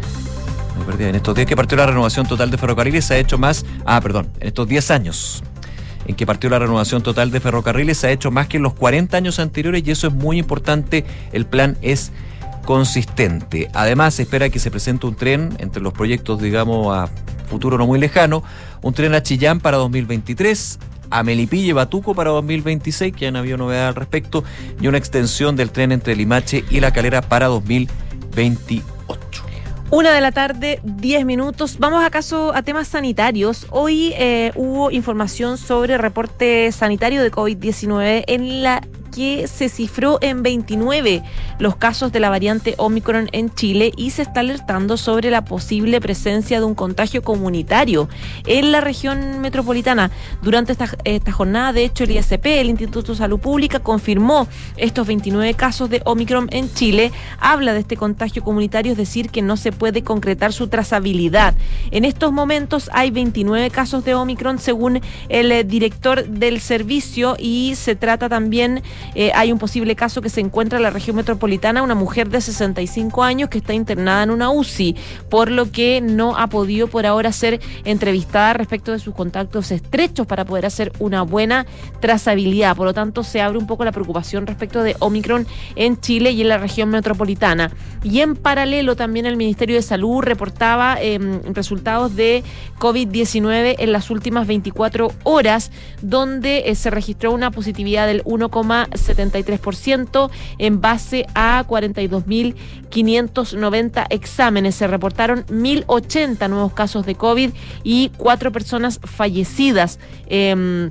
Speaker 3: me perdí, en estos diez que partió la renovación total de ferrocarriles se ha hecho más, ah, perdón, en estos diez años en que partió la renovación total de ferrocarriles se ha hecho más que en los cuarenta años anteriores, y eso es muy importante. El plan es consistente. Además, se espera que se presente un tren entre los proyectos, digamos, a futuro no muy lejano, un tren a Chillán para dos mil veintitrés, a Melipilla y Batuco para dos mil veintiséis, que han habido novedades al respecto, y una extensión del tren entre Limache y La Calera para dos mil veintiocho.
Speaker 2: Una de la tarde, diez minutos. Vamos acaso a temas sanitarios. Hoy eh, hubo información sobre reporte sanitario de COVID diecinueve en la que se cifró en veintinueve los casos de la variante Omicron en Chile, y se está alertando sobre la posible presencia de un contagio comunitario en la región metropolitana. Durante esta, esta jornada, de hecho, el I S P, el Instituto de Salud Pública, confirmó estos veintinueve casos de Omicron en Chile. Habla de este contagio comunitario, es decir, que no se puede concretar su trazabilidad. En estos momentos hay veintinueve casos de Omicron, según el eh, director del servicio, y se trata también... Eh, hay un posible caso que se encuentra en la región metropolitana, una mujer de sesenta y cinco años que está internada en una U C I, por lo que no ha podido por ahora ser entrevistada respecto de sus contactos estrechos para poder hacer una buena trazabilidad. Por lo tanto, se abre un poco la preocupación respecto de Omicron en Chile y en la región metropolitana. Y en paralelo, también el Ministerio de Salud reportaba eh, resultados de COVID diecinueve en las últimas veinticuatro horas, donde eh, se registró una positividad del uno coma setenta y tres por ciento en base a cuarenta y dos mil quinientos noventa exámenes. Se reportaron mil ochenta nuevos casos de COVID y cuatro personas fallecidas. Eh,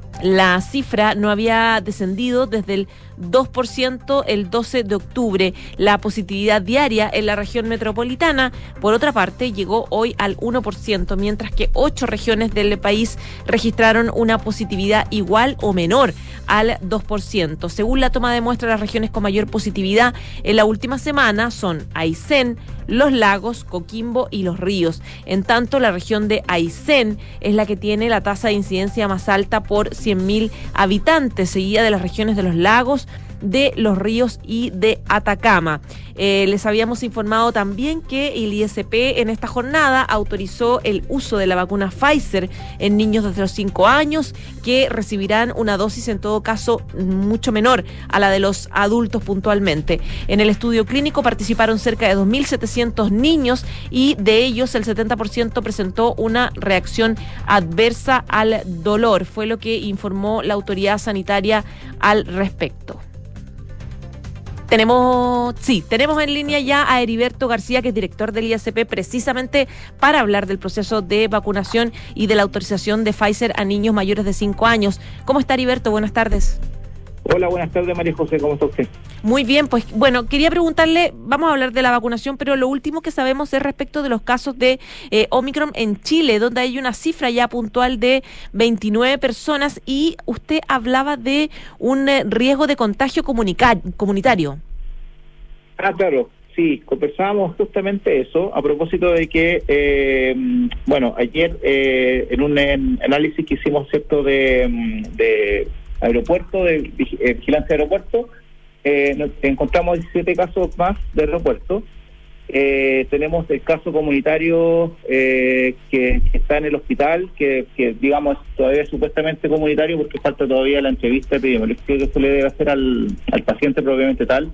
Speaker 2: La cifra no había descendido desde el dos por ciento el doce de octubre. La positividad diaria en la región metropolitana, por otra parte, llegó hoy al uno por ciento, mientras que ocho regiones del país registraron una positividad igual o menor al dos por ciento. Según la toma de muestra, las regiones con mayor positividad en la última semana son Aysén, Los Lagos, Coquimbo y Los Ríos. En tanto, la región de Aysén es la que tiene la tasa de incidencia más alta por cien mil habitantes, seguida de las regiones de Los Lagos, de Los Ríos y de Atacama. Eh, les habíamos informado también que el I S P en esta jornada autorizó el uso de la vacuna Pfizer en niños desde los cinco años, que recibirán una dosis en todo caso mucho menor a la de los adultos puntualmente. En el estudio clínico participaron cerca de dos mil setecientos niños, y de ellos el setenta por ciento presentó una reacción adversa al dolor, fue lo que informó la autoridad sanitaria al respecto. Tenemos, sí, tenemos en línea ya a Heriberto García, que es director del I S P, precisamente para hablar del proceso de vacunación y de la autorización de Pfizer a niños mayores de cinco años. ¿Cómo está, Heriberto? Buenas tardes.
Speaker 5: Hola, buenas tardes, María José, ¿cómo está usted?
Speaker 2: Muy bien, pues bueno, quería preguntarle, vamos a hablar de la vacunación, pero lo último que sabemos es respecto de los casos de eh, Omicron en Chile, donde hay una cifra ya puntual de veintinueve personas, y usted hablaba de un eh, riesgo de contagio comunica- comunitario.
Speaker 5: Ah, claro, sí, conversábamos justamente eso, a propósito de que, eh, bueno, ayer eh, en un en análisis que hicimos, ¿cierto?, de... de aeropuerto, de vigilancia de aeropuerto, eh, nos encontramos diecisiete casos más de aeropuerto. Eh, tenemos el caso comunitario eh, que, que está en el hospital, que, que digamos todavía es supuestamente comunitario porque falta todavía la entrevista epidemiológica que se le debe hacer al, al paciente propiamente tal.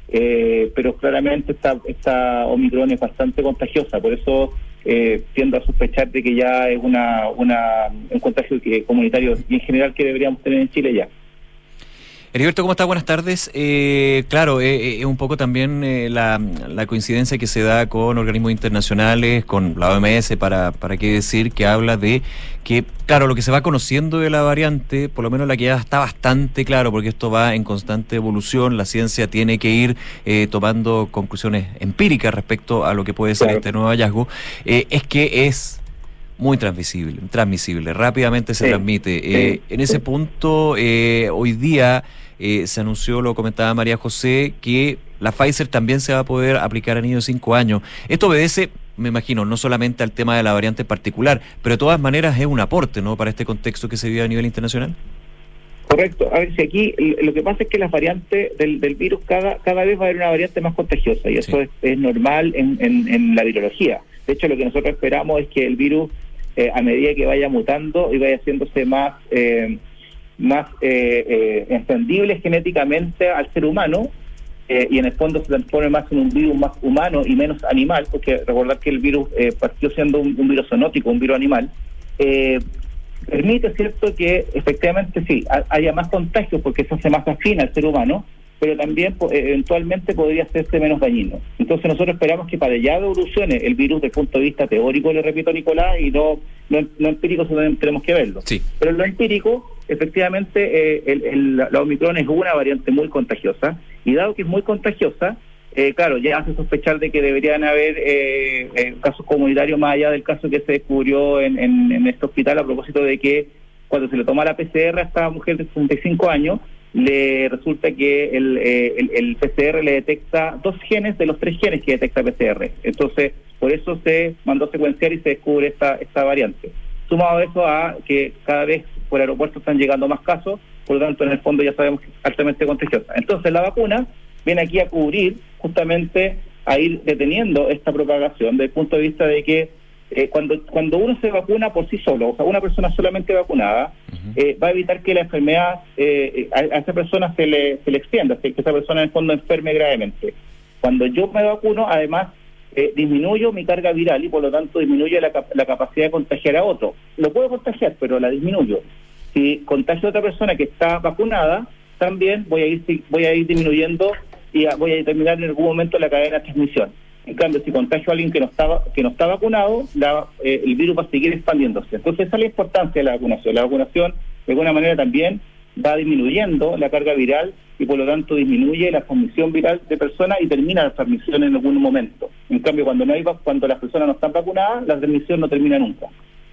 Speaker 5: eh, pero claramente esta, esta Omicron es bastante contagiosa, por eso eh, tiendo a sospechar de que ya es una, una un contagio que, comunitario y en general que deberíamos tener en Chile ya.
Speaker 3: Heriberto, ¿cómo está? Buenas tardes. Eh, claro, es eh, eh, un poco también eh, la, la coincidencia que se da con organismos internacionales, con la O M S, para, para qué decir, que habla de que, claro, lo que se va conociendo de la variante, por lo menos la que ya está bastante claro, porque esto va en constante evolución, la ciencia tiene que ir eh, tomando conclusiones empíricas respecto a lo que puede ser claro. este nuevo hallazgo, eh, es que es muy transmisible, transmisible, rápidamente se sí, transmite. Sí, eh, en ese sí. punto, eh, hoy día eh, se anunció, lo comentaba María José, que la Pfizer también se va a poder aplicar a niños de cinco años. Esto obedece, me imagino, no solamente al tema de la variante particular, pero de todas maneras es un aporte, ¿no?, para este contexto que se vive a nivel internacional.
Speaker 5: Correcto. A ver, si aquí lo que pasa es que las variantes del, del virus, cada cada vez va a haber una variante más contagiosa, y eso sí. es, es normal en, en, en la virología. De hecho, lo que nosotros esperamos es que el virus, eh, a medida que vaya mutando y vaya haciéndose más eh, más eh, eh, entendible genéticamente al ser humano, eh, y en el fondo se transforme más en un virus más humano y menos animal, porque recordar que el virus eh, partió siendo un, un virus zoonótico, un virus animal, eh, permite, cierto, que efectivamente sí, haya más contagios porque se hace más afín al ser humano, pero también eventualmente podría hacerse menos dañino. Entonces nosotros esperamos que para allá evolucione el virus desde el punto de vista teórico, le repito a Nicolás, y no, no, no empírico, tenemos que verlo.
Speaker 3: Sí.
Speaker 5: Pero en lo empírico, efectivamente, eh, el, el, la Omicron es una variante muy contagiosa, y dado que es muy contagiosa, eh, claro, ya hace sospechar de que deberían haber eh, eh, casos comunitarios más allá del caso que se descubrió en, en, en este hospital, a propósito de que cuando se le toma la P C R a esta mujer de sesenta y cinco años, le resulta que el, eh, el, el P C R le detecta dos genes de los tres genes que detecta P C R. Entonces, por eso se mandó a secuenciar y se descubre esta, esta variante. Sumado eso a que cada vez por aeropuertos están llegando más casos, por lo tanto, en el fondo ya sabemos que es altamente contagiosa. Entonces, la vacuna viene aquí a cubrir, justamente a ir deteniendo esta propagación, desde el punto de vista de que eh, cuando cuando uno se vacuna por sí solo, o sea, una persona solamente vacunada, uh-huh. eh, va a evitar que la enfermedad eh, a, a esa persona se le, se le extienda, que esa persona en el fondo enferme gravemente. Cuando yo me vacuno, además, eh, disminuyo mi carga viral y por lo tanto disminuyo la, la capacidad de contagiar a otro. Lo puedo contagiar, pero la disminuyo. Si contagio a otra persona que está vacunada, también voy a ir voy a ir disminuyendo y voy a terminar en algún momento la cadena de transmisión. En cambio, si contagio a alguien que no está, que no está vacunado, la, eh, el virus va a seguir expandiéndose. Entonces, esa es la importancia de la vacunación. La vacunación, de alguna manera, también va disminuyendo la carga viral y, por lo tanto, disminuye la transmisión viral de personas y termina la transmisión en algún momento. En cambio, cuando no hay cuando las personas no están vacunadas, la transmisión no termina nunca.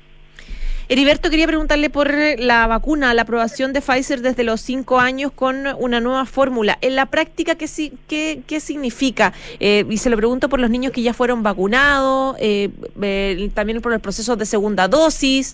Speaker 2: Heriberto, quería preguntarle por la vacuna, la aprobación de Pfizer desde los cinco años con una nueva fórmula. En la práctica, ¿qué, qué, qué significa? Eh, y se lo pregunto por los niños que ya fueron vacunados, eh, eh, también por los procesos de segunda dosis.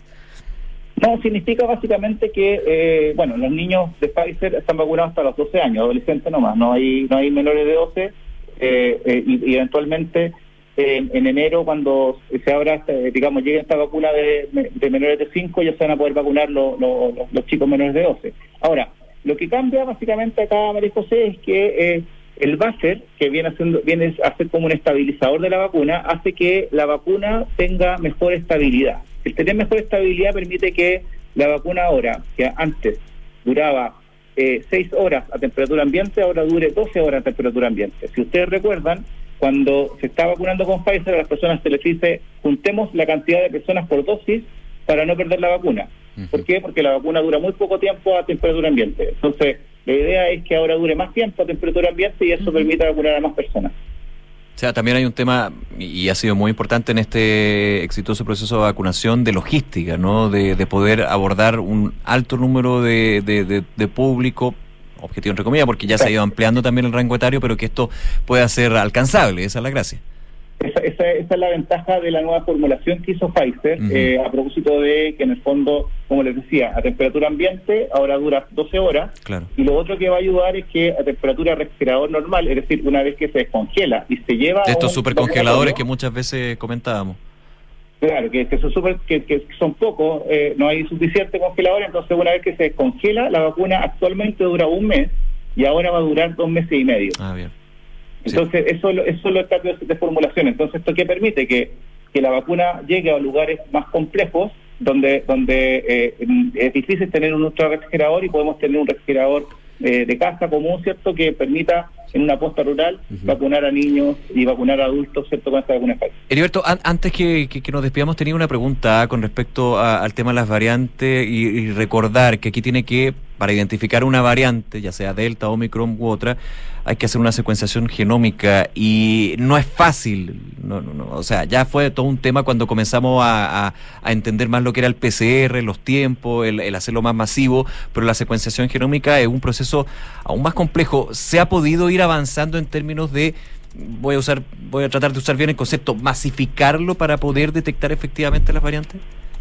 Speaker 5: No, significa básicamente que, eh, bueno, los niños de Pfizer están vacunados hasta los doce años, adolescentes nomás, no hay no hay menores de doce, eh, eh, y, y eventualmente... En, en enero, cuando se abra, digamos, llegue esta vacuna de, de menores de cinco, ya se van a poder vacunar los, los, los chicos menores de doce. Ahora, lo que cambia básicamente acá, María José, es que eh, el buffer, que viene haciendo viene a ser como un estabilizador de la vacuna, hace que la vacuna tenga mejor estabilidad. El tener mejor estabilidad permite que la vacuna ahora, que antes duraba eh, seis horas a temperatura ambiente, ahora dure doce horas a temperatura ambiente. Si ustedes recuerdan, cuando se está vacunando con Pfizer, a las personas se les dice juntemos la cantidad de personas por dosis para no perder la vacuna. Uh-huh. ¿Por qué? Porque la vacuna dura muy poco tiempo a temperatura ambiente. Entonces, la idea es que ahora dure más tiempo a temperatura ambiente y eso uh-huh. permite vacunar a más personas.
Speaker 3: O sea, también hay un tema, y ha sido muy importante en este exitoso proceso de vacunación, de logística, ¿no? De, de poder abordar un alto número de, de, de, de público, objetivo entre comillas, porque ya se ha ido ampliando también el rango etario, pero que esto pueda ser alcanzable, esa es la gracia.
Speaker 5: Esa, esa, esa es la ventaja de la nueva formulación que hizo Pfizer, uh-huh. eh, a propósito de que en el fondo, como les decía, a temperatura ambiente ahora dura doce horas,
Speaker 3: claro.
Speaker 5: Y lo otro que va a ayudar es que a temperatura respirador normal, es decir, una vez que se descongela y se lleva...
Speaker 3: De estos supercongeladores que muchas veces comentábamos.
Speaker 5: Claro, que, que son super, que, que son pocos, eh, no hay suficiente congelador, entonces una vez que se descongela, la vacuna actualmente dura un mes y ahora va a durar dos meses y medio.
Speaker 3: Ah, bien.
Speaker 5: Entonces, sí. eso, eso es lo cambio de formulación. Entonces, ¿esto qué permite? Que, que la vacuna llegue a lugares más complejos, donde donde eh, es difícil tener un ultra refrigerador y podemos tener un refrigerador eh, de casa común, ¿cierto?, que permita en una posta rural uh-huh. vacunar a niños y vacunar a adultos, ¿cierto?, con esta vacuna Pfizer.
Speaker 3: Heriberto, an- antes que, que, que nos despidamos, tenía una pregunta con respecto a, al tema de las variantes y, y recordar que aquí tiene que, para identificar una variante, ya sea Delta, Omicron u otra, hay que hacer una secuenciación genómica y no es fácil, no, no, no, o sea, ya fue todo un tema cuando comenzamos a, a, a entender más lo que era el P C R, los tiempos, el, el hacerlo más masivo, pero la secuenciación genómica es un proceso aún más complejo. ¿Se ha podido ir avanzando en términos de, voy a usar, voy a tratar de usar bien el concepto, masificarlo para poder detectar efectivamente las variantes?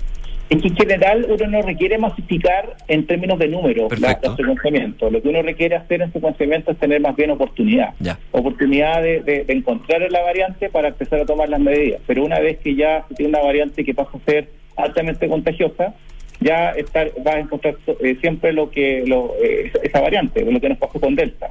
Speaker 5: En general, uno no requiere masificar en términos de número la, los secuenciamientos. Lo que uno requiere hacer en secuenciamiento es tener más bien oportunidad.
Speaker 3: Ya.
Speaker 5: Oportunidad de, de, de encontrar la variante para empezar a tomar las medidas. Pero una vez que ya se tiene una variante que pasa a ser altamente contagiosa, ya estar, va a encontrar eh, siempre lo que lo, eh, esa variante, lo que nos pasó con Delta.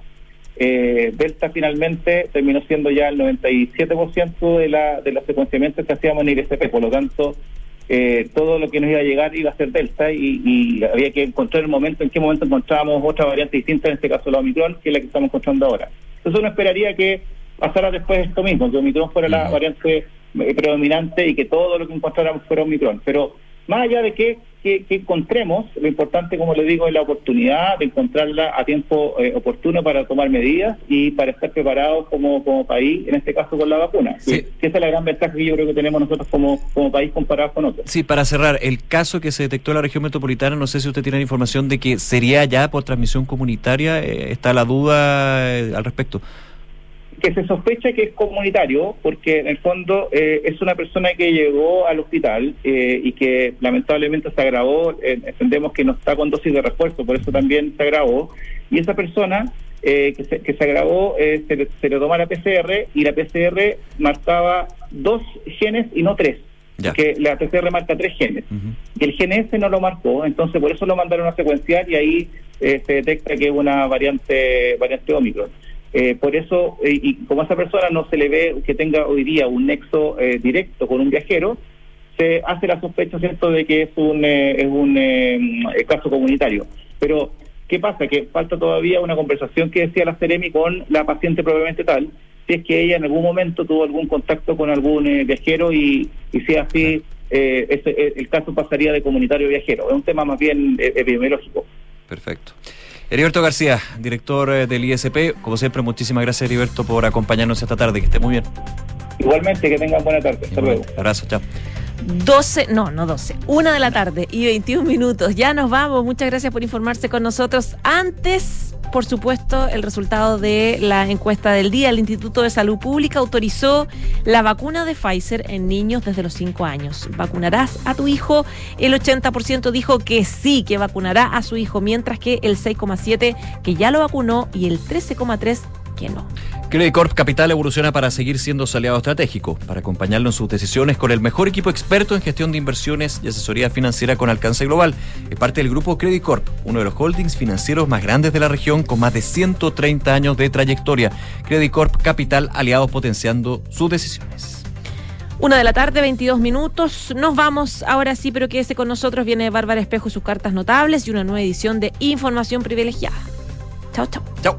Speaker 5: Eh, Delta finalmente terminó siendo ya el noventa y siete por ciento de, la, de los secuenciamientos que hacíamos en I R S P, por lo tanto eh, todo lo que nos iba a llegar iba a ser Delta y, y había que encontrar el momento, en qué momento encontrábamos otra variante distinta, en este caso la Omicron, que es la que estamos encontrando ahora. Entonces uno esperaría que pasara después esto mismo, que Omicron fuera la variante predominante y que todo lo que encontráramos fuera Omicron, pero más allá de que, que, que encontremos, lo importante, como le digo, es la oportunidad de encontrarla a tiempo eh, oportuno para tomar medidas y para estar preparados como, como país, en este caso con la vacuna. Sí. Que, que esa es la gran ventaja que yo creo que tenemos nosotros como, como país comparado con otros.
Speaker 3: Sí, para cerrar, el caso que se detectó en la región metropolitana, no sé si usted tiene información de que sería ya por transmisión comunitaria, eh, está la duda eh, al respecto.
Speaker 5: Que se sospecha que es comunitario, porque en el fondo eh, es una persona que llegó al hospital eh, y que lamentablemente se agravó, eh, entendemos que no está con dosis de refuerzo, por eso también se agravó, y esa persona eh, que, se, que se agravó eh, se, le, se le toma la P C R y la P C R marcaba dos genes y no tres, ya. Porque la P C R marca tres genes, uh-huh. y el gen S no lo marcó, entonces por eso lo mandaron a secuenciar y ahí eh, se detecta que es una variante, variante Omicron. Eh, por eso, eh, y como a esa persona no se le ve que tenga hoy día un nexo eh, directo con un viajero, se hace la sospecha, ¿cierto?, de que es un, eh, es un eh, caso comunitario. Pero, ¿qué pasa? Que falta todavía una conversación que decía la Seremi con la paciente probablemente tal, si es que ella en algún momento tuvo algún contacto con algún eh, viajero y, y si así, eh, ese, el caso pasaría de comunitario viajero. Es un tema más bien eh, epidemiológico.
Speaker 3: Perfecto. Heriberto García, director del I S P, como siempre, muchísimas gracias, Heriberto, por acompañarnos esta tarde, que esté muy bien.
Speaker 5: Igualmente, que tengan buena tarde, hasta luego.
Speaker 3: Abrazo, chao.
Speaker 2: doce, no, no doce, una de la tarde y veintiún minutos, ya nos vamos, muchas gracias por informarse con nosotros. Antes, por supuesto, el resultado de la encuesta del día, el Instituto de Salud Pública autorizó la vacuna de Pfizer en niños desde los cinco años. ¿Vacunarás a tu hijo? El ochenta por ciento dijo que sí, que vacunará a su hijo, mientras que el seis coma siete por ciento que ya lo vacunó y el trece coma tres por ciento que no.
Speaker 3: Credit Corp Capital evoluciona para seguir siendo su aliado estratégico, para acompañarlo en sus decisiones con el mejor equipo experto en gestión de inversiones y asesoría financiera con alcance global. Es parte del grupo Credit Corp, uno de los holdings financieros más grandes de la región con más de ciento treinta años de trayectoria. Credit Corp Capital, aliados potenciando sus decisiones.
Speaker 2: Una de la tarde, veintidós minutos. Nos vamos ahora sí, pero quédese con nosotros. Viene Bárbara Espejo y sus cartas notables y una nueva edición de Información Privilegiada. Chao, chao.
Speaker 3: Chao.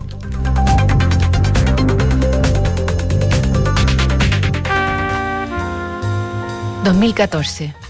Speaker 13: dos mil catorce.